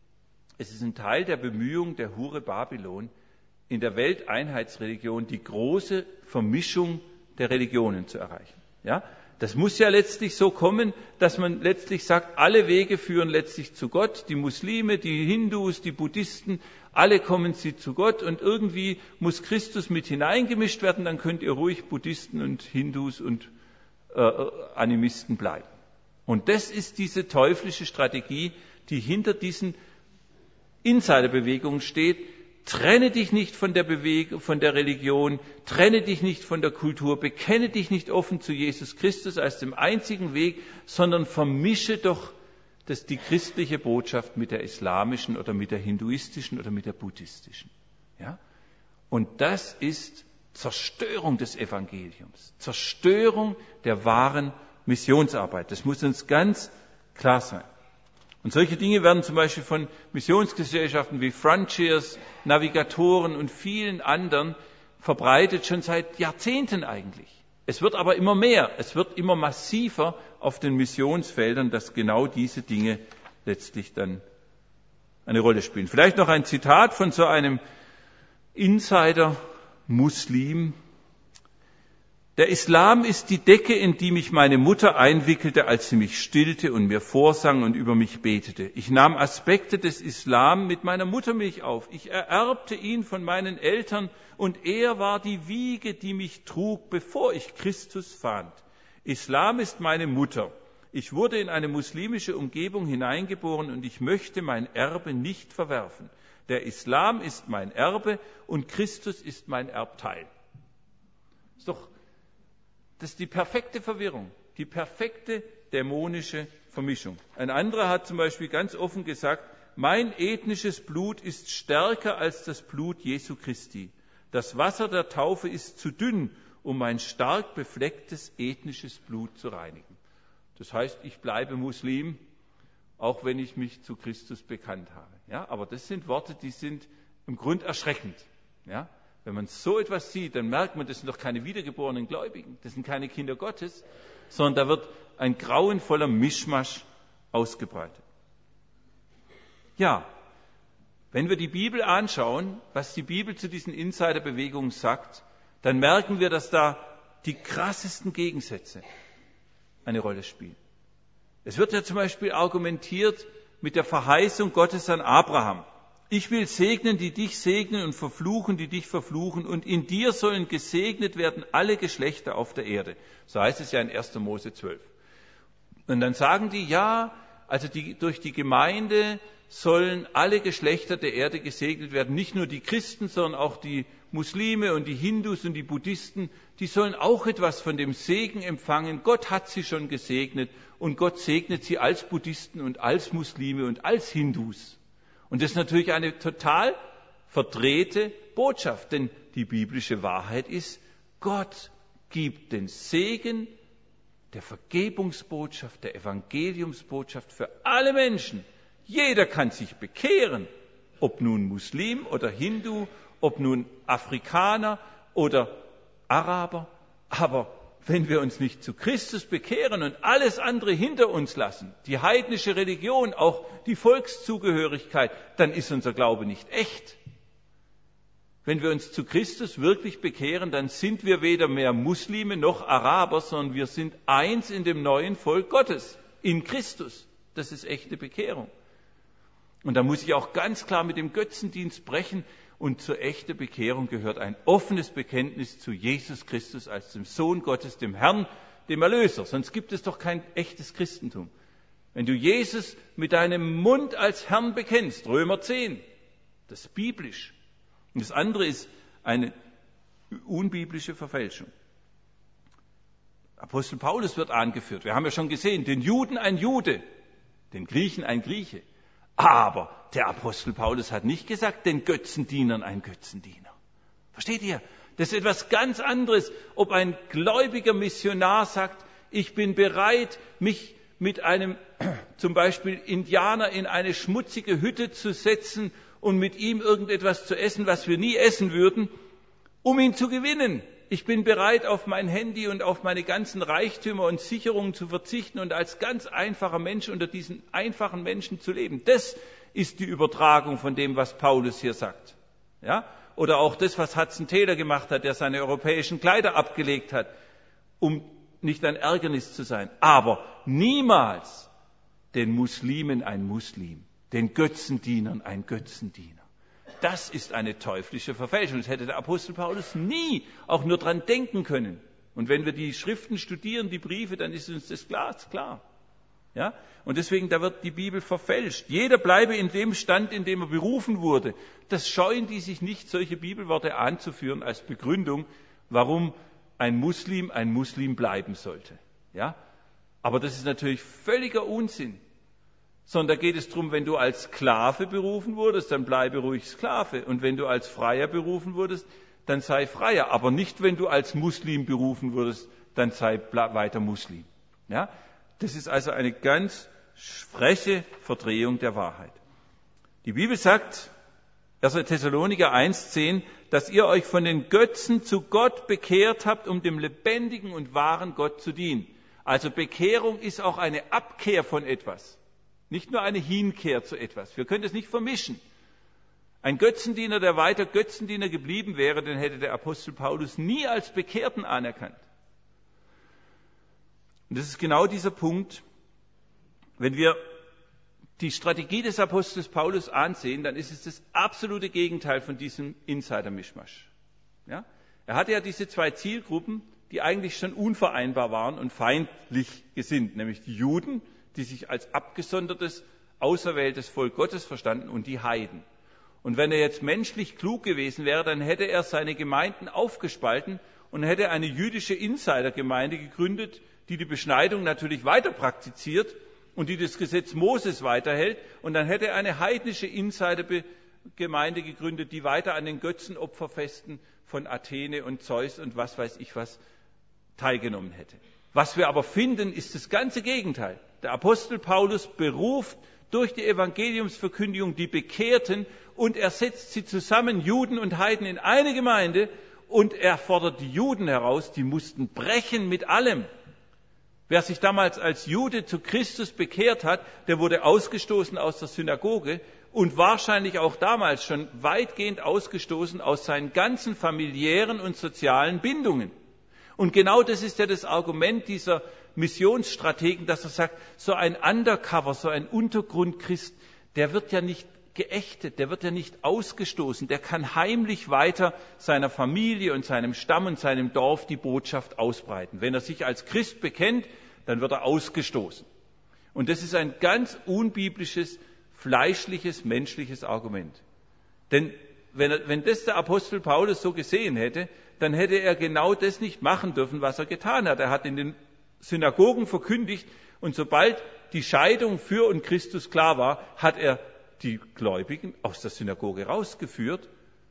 es ist ein Teil der Bemühung der Hure Babylon, in der Welteinheitsreligion die große Vermischung der Religionen zu erreichen. Ja? Das muss ja letztlich so kommen, dass man letztlich sagt, alle Wege führen letztlich zu Gott. Die Muslime, die Hindus, die Buddhisten, alle kommen sie zu Gott und irgendwie muss Christus mit hineingemischt werden, dann könnt ihr ruhig Buddhisten und Hindus und Animisten bleiben. Und das ist diese teuflische Strategie, die hinter diesen Insiderbewegungen steht. Trenne dich nicht von der von der Religion, trenne dich nicht von der Kultur, bekenne dich nicht offen zu Jesus Christus als dem einzigen Weg, sondern vermische doch die christliche Botschaft mit der islamischen oder mit der hinduistischen oder mit der buddhistischen. Ja? Und das ist Zerstörung des Evangeliums, Zerstörung der wahren Missionsarbeit. Das muss uns ganz klar sein. Und solche Dinge werden zum Beispiel von Missionsgesellschaften wie Frontiers, Navigatoren und vielen anderen verbreitet, schon seit Jahrzehnten eigentlich. Es wird aber immer mehr, es wird immer massiver auf den Missionsfeldern, dass genau diese Dinge letztlich dann eine Rolle spielen. Vielleicht noch ein Zitat von so einem Insider-Muslim. Der Islam ist die Decke, in die mich meine Mutter einwickelte, als sie mich stillte und mir vorsang und über mich betete. Ich nahm Aspekte des Islam mit meiner Muttermilch auf. Ich ererbte ihn von meinen Eltern und er war die Wiege, die mich trug, bevor ich Christus fand. Islam ist meine Mutter. Ich wurde in eine muslimische Umgebung hineingeboren und ich möchte mein Erbe nicht verwerfen. Der Islam ist mein Erbe und Christus ist mein Erbteil. Das ist die perfekte Verwirrung, die perfekte dämonische Vermischung. Ein anderer hat zum Beispiel ganz offen gesagt, mein ethnisches Blut ist stärker als das Blut Jesu Christi. Das Wasser der Taufe ist zu dünn, um mein stark beflecktes ethnisches Blut zu reinigen. Das heißt, ich bleibe Muslim, auch wenn ich mich zu Christus bekannt habe. Ja, aber das sind Worte, die sind im Grund erschreckend. Ja? Wenn man so etwas sieht, dann merkt man, das sind doch keine wiedergeborenen Gläubigen, das sind keine Kinder Gottes, sondern da wird ein grauenvoller Mischmasch ausgebreitet. Ja, wenn wir die Bibel anschauen, was die Bibel zu diesen Insiderbewegungen sagt, dann merken wir, dass da die krassesten Gegensätze eine Rolle spielen. Es wird ja zum Beispiel argumentiert mit der Verheißung Gottes an Abraham. Ich will segnen, die dich segnen und verfluchen, die dich verfluchen. Und in dir sollen gesegnet werden alle Geschlechter auf der Erde. So heißt es ja in 1. Mose 12. Und dann sagen die, ja, also durch die Gemeinde sollen alle Geschlechter der Erde gesegnet werden. Nicht nur die Christen, sondern auch die Muslime und die Hindus und die Buddhisten. Die sollen auch etwas von dem Segen empfangen. Gott hat sie schon gesegnet und Gott segnet sie als Buddhisten und als Muslime und als Hindus. Und das ist natürlich eine total verdrehte Botschaft, denn die biblische Wahrheit ist, Gott gibt den Segen der Vergebungsbotschaft, der Evangeliumsbotschaft für alle Menschen. Jeder kann sich bekehren, ob nun Muslim oder Hindu, ob nun Afrikaner oder Araber. Aber wenn wir uns nicht zu Christus bekehren und alles andere hinter uns lassen, die heidnische Religion, auch die Volkszugehörigkeit, dann ist unser Glaube nicht echt. Wenn wir uns zu Christus wirklich bekehren, dann sind wir weder mehr Muslime noch Araber, sondern wir sind eins in dem neuen Volk Gottes, in Christus. Das ist echte Bekehrung. Und da muss ich auch ganz klar mit dem Götzendienst brechen. Und zur echten Bekehrung gehört ein offenes Bekenntnis zu Jesus Christus als dem Sohn Gottes, dem Herrn, dem Erlöser. Sonst gibt es doch kein echtes Christentum. Wenn du Jesus mit deinem Mund als Herrn bekennst, Römer 10, das ist biblisch. Und das andere ist eine unbiblische Verfälschung. Apostel Paulus wird angeführt. Wir haben ja schon gesehen, den Juden ein Jude, den Griechen ein Grieche. Aber der Apostel Paulus hat nicht gesagt, den Götzendienern ein Götzendiener. Versteht ihr? Das ist etwas ganz anderes, ob ein gläubiger Missionar sagt, ich bin bereit, mich mit einem zum Beispiel Indianer in eine schmutzige Hütte zu setzen und mit ihm irgendetwas zu essen, was wir nie essen würden, um ihn zu gewinnen. Ich bin bereit, auf mein Handy und auf meine ganzen Reichtümer und Sicherungen zu verzichten und als ganz einfacher Mensch unter diesen einfachen Menschen zu leben. Das ist die Übertragung von dem, was Paulus hier sagt. Ja? Oder auch das, was Hudson Taylor gemacht hat, der seine europäischen Kleider abgelegt hat, um nicht ein Ärgernis zu sein, aber niemals den Muslimen ein Muslim, den Götzendienern ein Götzendiener. Das ist eine teuflische Verfälschung. Das hätte der Apostel Paulus nie auch nur dran denken können. Und wenn wir die Schriften studieren, die Briefe, dann ist uns das klar. Ja? Und deswegen, da wird die Bibel verfälscht. Jeder bleibe in dem Stand, in dem er berufen wurde. Das scheuen die sich nicht, solche Bibelworte anzuführen als Begründung, warum ein Muslim bleiben sollte. Ja? Aber das ist natürlich völliger Unsinn. Sondern da geht es darum, wenn du als Sklave berufen wurdest, dann bleibe ruhig Sklave. Und wenn du als Freier berufen wurdest, dann sei Freier. Aber nicht, wenn du als Muslim berufen wurdest, dann sei weiter Muslim. Ja? Das ist also eine ganz freche Verdrehung der Wahrheit. Die Bibel sagt, 1. Thessaloniker 1,10, dass ihr euch von den Götzen zu Gott bekehrt habt, um dem lebendigen und wahren Gott zu dienen. Also Bekehrung ist auch eine Abkehr von etwas. Nicht nur eine Hinkehr zu etwas. Wir können das nicht vermischen. Ein Götzendiener, der weiter Götzendiener geblieben wäre, den hätte der Apostel Paulus nie als Bekehrten anerkannt. Und das ist genau dieser Punkt. Wenn wir die Strategie des Apostels Paulus ansehen, dann ist es das absolute Gegenteil von diesem Insider-Mischmasch. Ja? Er hatte ja diese zwei Zielgruppen, die eigentlich schon unvereinbar waren und feindlich gesinnt, nämlich die Juden, die sich als abgesondertes, auserwähltes Volk Gottes verstanden, und die Heiden. Und wenn er jetzt menschlich klug gewesen wäre, dann hätte er seine Gemeinden aufgespalten und hätte eine jüdische Insidergemeinde gegründet, die die Beschneidung natürlich weiter praktiziert und die das Gesetz Moses weiterhält. Und dann hätte er eine heidnische Insidergemeinde gegründet, die weiter an den Götzenopferfesten von Athene und Zeus und was weiß ich was teilgenommen hätte. Was wir aber finden, ist das ganze Gegenteil. Der Apostel Paulus beruft durch die Evangeliumsverkündigung die Bekehrten und er setzt sie zusammen, Juden und Heiden, in eine Gemeinde, und er fordert die Juden heraus, die mussten brechen mit allem. Wer sich damals als Jude zu Christus bekehrt hat, der wurde ausgestoßen aus der Synagoge und wahrscheinlich auch damals schon weitgehend ausgestoßen aus seinen ganzen familiären und sozialen Bindungen. Und genau das ist ja das Argument dieser Missionsstrategen, dass er sagt, so ein Undercover, so ein Untergrundchrist, der wird ja nicht geächtet, der wird ja nicht ausgestoßen, der kann heimlich weiter seiner Familie und seinem Stamm und seinem Dorf die Botschaft ausbreiten. Wenn er sich als Christ bekennt, dann wird er ausgestoßen. Und das ist ein ganz unbiblisches, fleischliches, menschliches Argument. Denn wenn das der Apostel Paulus so gesehen hätte, dann hätte er genau das nicht machen dürfen, was er getan hat. Er hat in den Synagogen verkündigt, und sobald die Scheidung für und Christus klar war, hat er die Gläubigen aus der Synagoge rausgeführt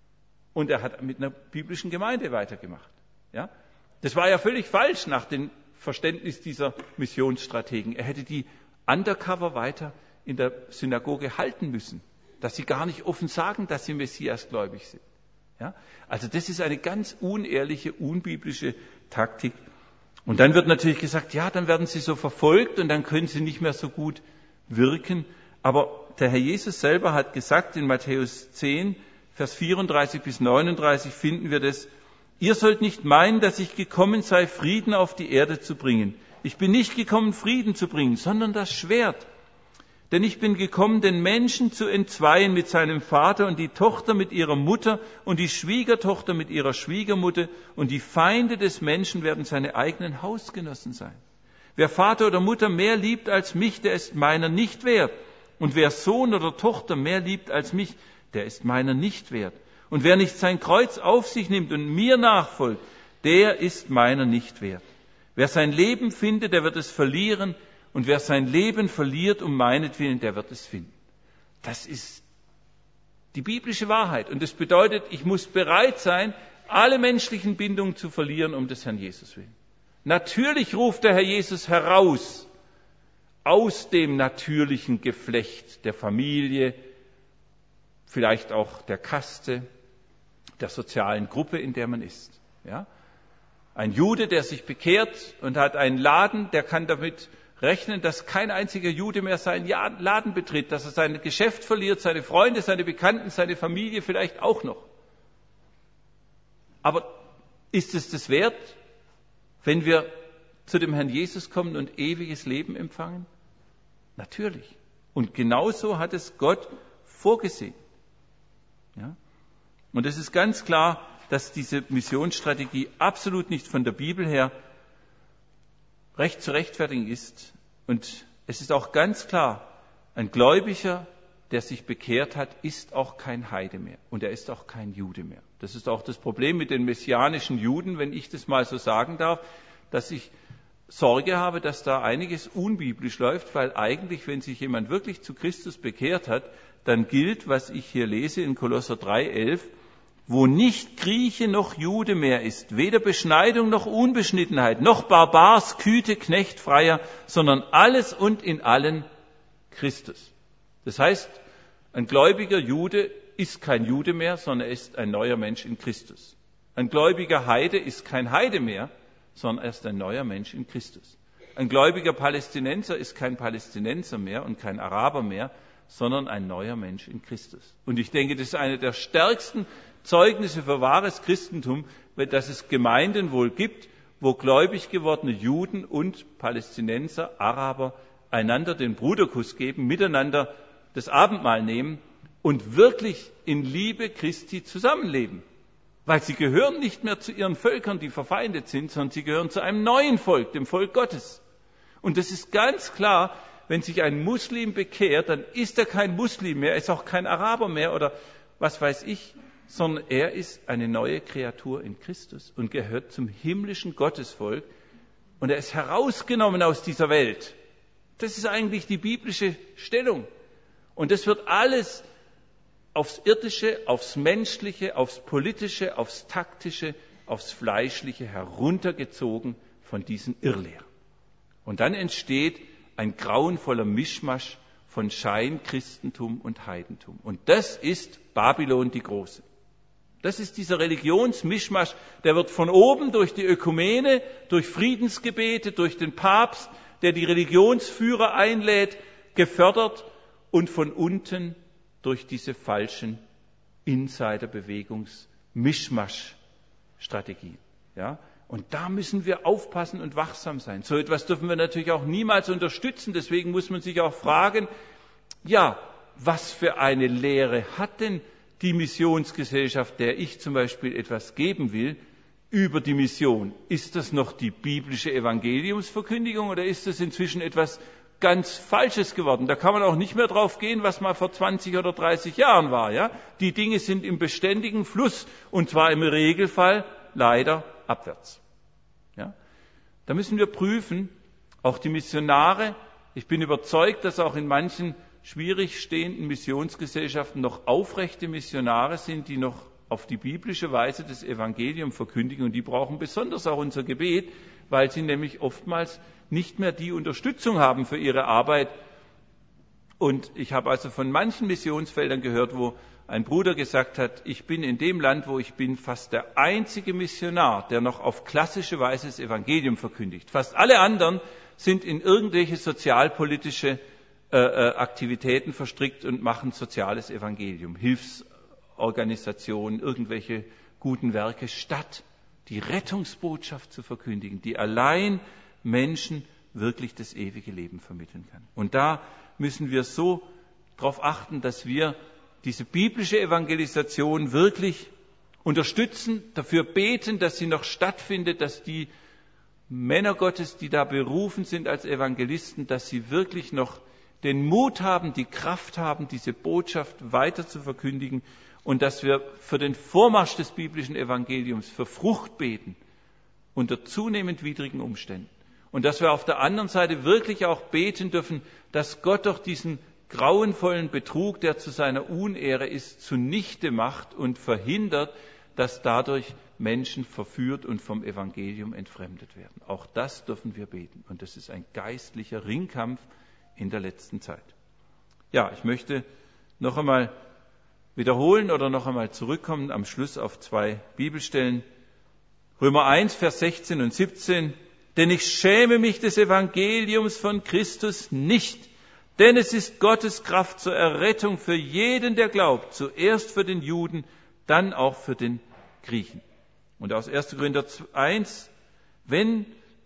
und er hat mit einer biblischen Gemeinde weitergemacht. Ja? Das war ja völlig falsch nach dem Verständnis dieser Missionsstrategen. Er hätte die undercover weiter in der Synagoge halten müssen, dass sie gar nicht offen sagen, dass sie messiasgläubig sind. Ja? Also das ist eine ganz unehrliche, unbiblische Taktik. Und dann wird natürlich gesagt, ja, dann werden sie so verfolgt und dann können sie nicht mehr so gut wirken. Aber der Herr Jesus selber hat gesagt, in Matthäus 10, Vers 34 bis 39 finden wir das: Ihr sollt nicht meinen, dass ich gekommen sei, Frieden auf die Erde zu bringen. Ich bin nicht gekommen, Frieden zu bringen, sondern das Schwert. Denn ich bin gekommen, den Menschen zu entzweien mit seinem Vater und die Tochter mit ihrer Mutter und die Schwiegertochter mit ihrer Schwiegermutter, und die Feinde des Menschen werden seine eigenen Hausgenossen sein. Wer Vater oder Mutter mehr liebt als mich, der ist meiner nicht wert. Und wer Sohn oder Tochter mehr liebt als mich, der ist meiner nicht wert. Und wer nicht sein Kreuz auf sich nimmt und mir nachfolgt, der ist meiner nicht wert. Wer sein Leben findet, der wird es verlieren. Und wer sein Leben verliert um meinetwillen, der wird es finden. Das ist die biblische Wahrheit. Und das bedeutet, ich muss bereit sein, alle menschlichen Bindungen zu verlieren, um des Herrn Jesus willen. Natürlich ruft der Herr Jesus heraus aus dem natürlichen Geflecht der Familie, vielleicht auch der Kaste, der sozialen Gruppe, in der man ist. Ja? Ein Jude, der sich bekehrt und hat einen Laden, der kann damit rechnen, dass kein einziger Jude mehr seinen Laden betritt, dass er sein Geschäft verliert, seine Freunde, seine Bekannten, seine Familie vielleicht auch noch. Aber ist es das wert, wenn wir zu dem Herrn Jesus kommen und ewiges Leben empfangen? Natürlich. Und genauso hat es Gott vorgesehen. Ja? Und es ist ganz klar, dass diese Missionsstrategie absolut nicht von der Bibel her recht zu rechtfertigen ist. Und es ist auch ganz klar, ein Gläubiger, der sich bekehrt hat, ist auch kein Heide mehr. Und er ist auch kein Jude mehr. Das ist auch das Problem mit den messianischen Juden, wenn ich das mal so sagen darf, dass ich Sorge habe, dass da einiges unbiblisch läuft, weil eigentlich, wenn sich jemand wirklich zu Christus bekehrt hat, dann gilt, was ich hier lese in Kolosser 3,11, wo nicht Grieche noch Jude mehr ist, weder Beschneidung noch Unbeschnittenheit, noch Barbar, Skythe, Knecht, Freier, sondern alles und in allen Christus. Das heißt, ein gläubiger Jude ist kein Jude mehr, sondern er ist ein neuer Mensch in Christus. Ein gläubiger Heide ist kein Heide mehr, sondern er ist ein neuer Mensch in Christus. Ein gläubiger Palästinenser ist kein Palästinenser mehr und kein Araber mehr, sondern ein neuer Mensch in Christus. Und ich denke, das ist eine der stärksten Zeugnisse für wahres Christentum, dass es Gemeinden wohl gibt, wo gläubig gewordene Juden und Palästinenser, Araber einander den Bruderkuss geben, miteinander das Abendmahl nehmen und wirklich in Liebe Christi zusammenleben. Weil sie gehören nicht mehr zu ihren Völkern, die verfeindet sind, sondern sie gehören zu einem neuen Volk, dem Volk Gottes. Und das ist ganz klar, wenn sich ein Muslim bekehrt, dann ist er kein Muslim mehr, er ist auch kein Araber mehr oder was weiß ich, sondern er ist eine neue Kreatur in Christus und gehört zum himmlischen Gottesvolk und er ist herausgenommen aus dieser Welt. Das ist eigentlich die biblische Stellung. Und das wird alles aufs Irdische, aufs Menschliche, aufs Politische, aufs Taktische, aufs Fleischliche heruntergezogen von diesen Irrlehren. Und dann entsteht ein grauenvoller Mischmasch von Scheinchristentum und Heidentum. Und das ist Babylon die Große. Das ist dieser Religionsmischmasch, der wird von oben durch die Ökumene, durch Friedensgebete, durch den Papst, der die Religionsführer einlädt, gefördert und von unten durch diese falschen Insider-Bewegungs-Mischmasch-Strategien. Ja? Und da müssen wir aufpassen und wachsam sein. So etwas dürfen wir natürlich auch niemals unterstützen. Deswegen muss man sich auch fragen, ja, was für eine Lehre hat denn die Missionsgesellschaft, der ich zum Beispiel etwas geben will, über die Mission? Ist das noch die biblische Evangeliumsverkündigung oder ist das inzwischen etwas ganz Falsches geworden? Da kann man auch nicht mehr drauf gehen, was mal vor 20 oder 30 Jahren war. Ja? Die Dinge sind im beständigen Fluss und zwar im Regelfall leider abwärts. Ja? Da müssen wir prüfen, auch die Missionare. Ich bin überzeugt, dass auch in manchen schwierig stehenden Missionsgesellschaften noch aufrechte Missionare sind, die noch auf die biblische Weise das Evangelium verkündigen und die brauchen besonders auch unser Gebet, weil sie nämlich oftmals nicht mehr die Unterstützung haben für ihre Arbeit. Und ich habe also von manchen Missionsfeldern gehört, wo ein Bruder gesagt hat, ich bin in dem Land, wo ich bin, fast der einzige Missionar, der noch auf klassische Weise das Evangelium verkündigt. Fast alle anderen sind in irgendwelche sozialpolitische Aktivitäten verstrickt und machen soziales Evangelium, Hilfsorganisationen, irgendwelche guten Werke, statt die Rettungsbotschaft zu verkündigen, die allein Menschen wirklich das ewige Leben vermitteln kann. Und da müssen wir so darauf achten, dass wir diese biblische Evangelisation wirklich unterstützen, dafür beten, dass sie noch stattfindet, dass die Männer Gottes, die da berufen sind als Evangelisten, dass sie wirklich noch den Mut haben, die Kraft haben, diese Botschaft weiter zu verkündigen und dass wir für den Vormarsch des biblischen Evangeliums für Frucht beten unter zunehmend widrigen Umständen. Und dass wir auf der anderen Seite wirklich auch beten dürfen, dass Gott doch diesen grauenvollen Betrug, der zu seiner Unehre ist, zunichte macht und verhindert, dass dadurch Menschen verführt und vom Evangelium entfremdet werden. Auch das dürfen wir beten. Und das ist ein geistlicher Ringkampf in der letzten Zeit. Ja, ich möchte noch einmal wiederholen oder noch einmal zurückkommen am Schluss auf 2 Bibelstellen. Römer 1, Vers 16 und 17. Denn ich schäme mich des Evangeliums von Christus nicht, denn es ist Gottes Kraft zur Errettung für jeden, der glaubt, zuerst für den Juden, dann auch für den Griechen. Und aus 1. Korinther 1, wenn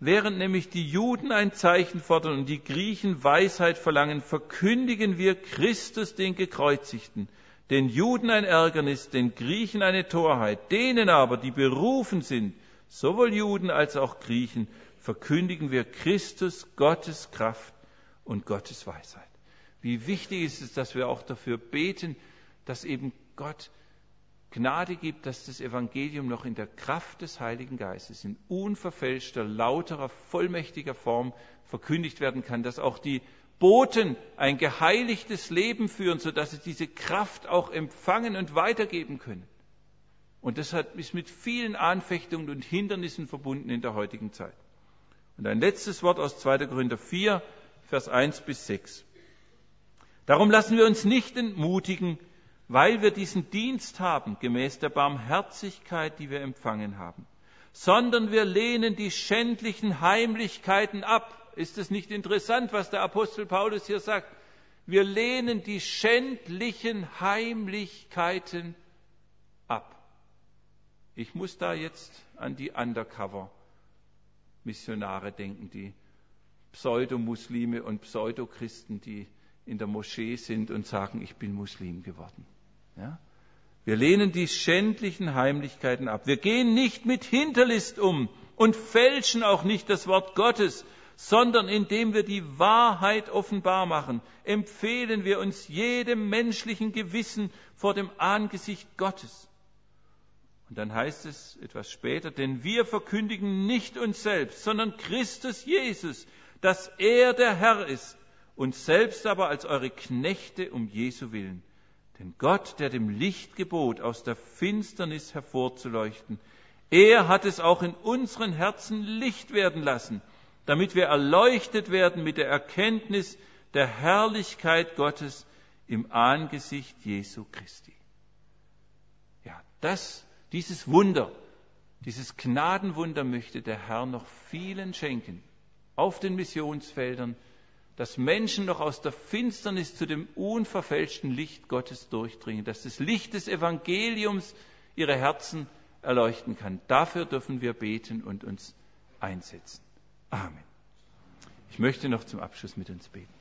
Während nämlich die Juden ein Zeichen fordern und die Griechen Weisheit verlangen, verkündigen wir Christus, den Gekreuzigten, den Juden ein Ärgernis, den Griechen eine Torheit, denen aber, die berufen sind, sowohl Juden als auch Griechen, verkündigen wir Christus, Gottes Kraft und Gottes Weisheit. Wie wichtig ist es, dass wir auch dafür beten, dass eben Gott Gnade gibt, dass das Evangelium noch in der Kraft des Heiligen Geistes in unverfälschter, lauterer, vollmächtiger Form verkündigt werden kann, dass auch die Boten ein geheiligtes Leben führen, sodass sie diese Kraft auch empfangen und weitergeben können. Und das ist mit vielen Anfechtungen und Hindernissen verbunden in der heutigen Zeit. Und ein letztes Wort aus 2. Korinther 4, Vers 1 bis 6. Darum lassen wir uns nicht entmutigen, weil wir diesen Dienst haben, gemäß der Barmherzigkeit, die wir empfangen haben, sondern wir lehnen die schändlichen Heimlichkeiten ab. Ist es nicht interessant, was der Apostel Paulus hier sagt? Wir lehnen die schändlichen Heimlichkeiten ab. Ich muss da jetzt an die Undercover-Missionare denken, die Pseudomuslime und Pseudochristen, die in der Moschee sind und sagen, ich bin Muslim geworden. Ja? Wir lehnen die schändlichen Heimlichkeiten ab. Wir gehen nicht mit Hinterlist um und fälschen auch nicht das Wort Gottes, sondern indem wir die Wahrheit offenbar machen, empfehlen wir uns jedem menschlichen Gewissen vor dem Angesicht Gottes. Und dann heißt es etwas später, denn wir verkündigen nicht uns selbst, sondern Christus Jesus, dass er der Herr ist, uns selbst aber als eure Knechte um Jesu willen. Denn Gott, der dem Licht gebot, aus der Finsternis hervorzuleuchten, er hat es auch in unseren Herzen Licht werden lassen, damit wir erleuchtet werden mit der Erkenntnis der Herrlichkeit Gottes im Angesicht Jesu Christi. Ja, dieses Wunder, dieses Gnadenwunder möchte der Herr noch vielen schenken, auf den Missionsfeldern, dass Menschen noch aus der Finsternis zu dem unverfälschten Licht Gottes durchdringen, dass das Licht des Evangeliums ihre Herzen erleuchten kann. Dafür dürfen wir beten und uns einsetzen. Amen. Ich möchte noch zum Abschluss mit uns beten.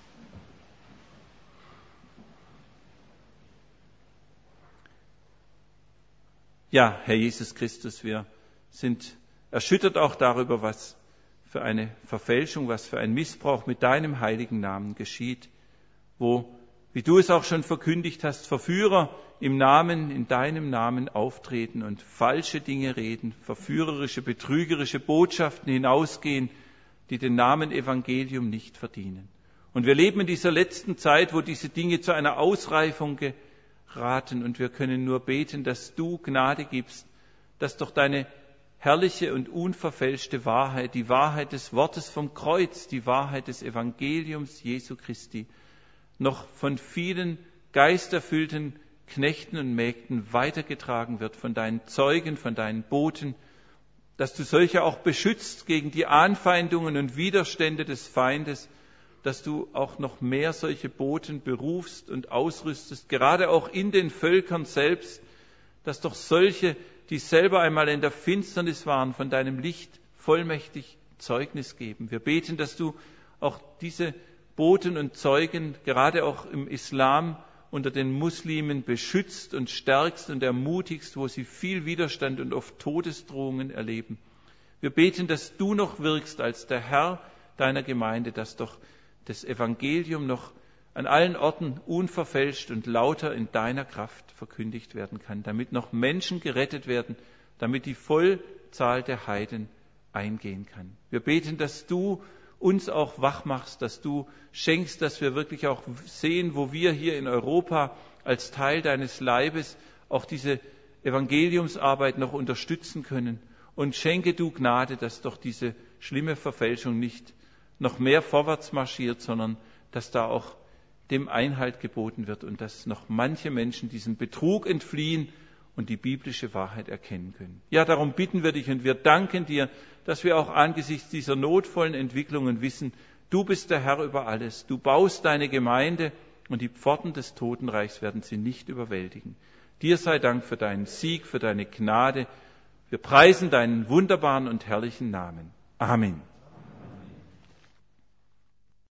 Ja, Herr Jesus Christus, wir sind erschüttert auch darüber, was für eine Verfälschung, was für ein Missbrauch mit deinem heiligen Namen geschieht, wo, wie du es auch schon verkündigt hast, Verführer in deinem Namen auftreten und falsche Dinge reden, verführerische, betrügerische Botschaften hinausgehen, die den Namen Evangelium nicht verdienen. Und wir leben in dieser letzten Zeit, wo diese Dinge zu einer Ausreifung geraten, und wir können nur beten, dass du Gnade gibst, dass doch deine herrliche und unverfälschte Wahrheit, die Wahrheit des Wortes vom Kreuz, die Wahrheit des Evangeliums Jesu Christi, noch von vielen geisterfüllten Knechten und Mägden weitergetragen wird, von deinen Zeugen, von deinen Boten, dass du solche auch beschützt gegen die Anfeindungen und Widerstände des Feindes, dass du auch noch mehr solche Boten berufst und ausrüstest, gerade auch in den Völkern selbst, dass doch solche, die selber einmal in der Finsternis waren, von deinem Licht vollmächtig Zeugnis geben. Wir beten, dass du auch diese Boten und Zeugen, gerade auch im Islam, unter den Muslimen beschützt und stärkst und ermutigst, wo sie viel Widerstand und oft Todesdrohungen erleben. Wir beten, dass du noch wirkst als der Herr deiner Gemeinde, dass doch das Evangelium noch an allen Orten unverfälscht und lauter in deiner Kraft verkündigt werden kann, damit noch Menschen gerettet werden, damit die Vollzahl der Heiden eingehen kann. Wir beten, dass du uns auch wach machst, dass du schenkst, dass wir wirklich auch sehen, wo wir hier in Europa als Teil deines Leibes auch diese Evangeliumsarbeit noch unterstützen können. Und schenke du Gnade, dass doch diese schlimme Verfälschung nicht noch mehr vorwärts marschiert, sondern dass da auch dem Einhalt geboten wird und dass noch manche Menschen diesem Betrug entfliehen und die biblische Wahrheit erkennen können. Ja, darum bitten wir dich und wir danken dir, dass wir auch angesichts dieser notvollen Entwicklungen wissen, du bist der Herr über alles. Du baust deine Gemeinde und die Pforten des Totenreichs werden sie nicht überwältigen. Dir sei Dank für deinen Sieg, für deine Gnade. Wir preisen deinen wunderbaren und herrlichen Namen. Amen.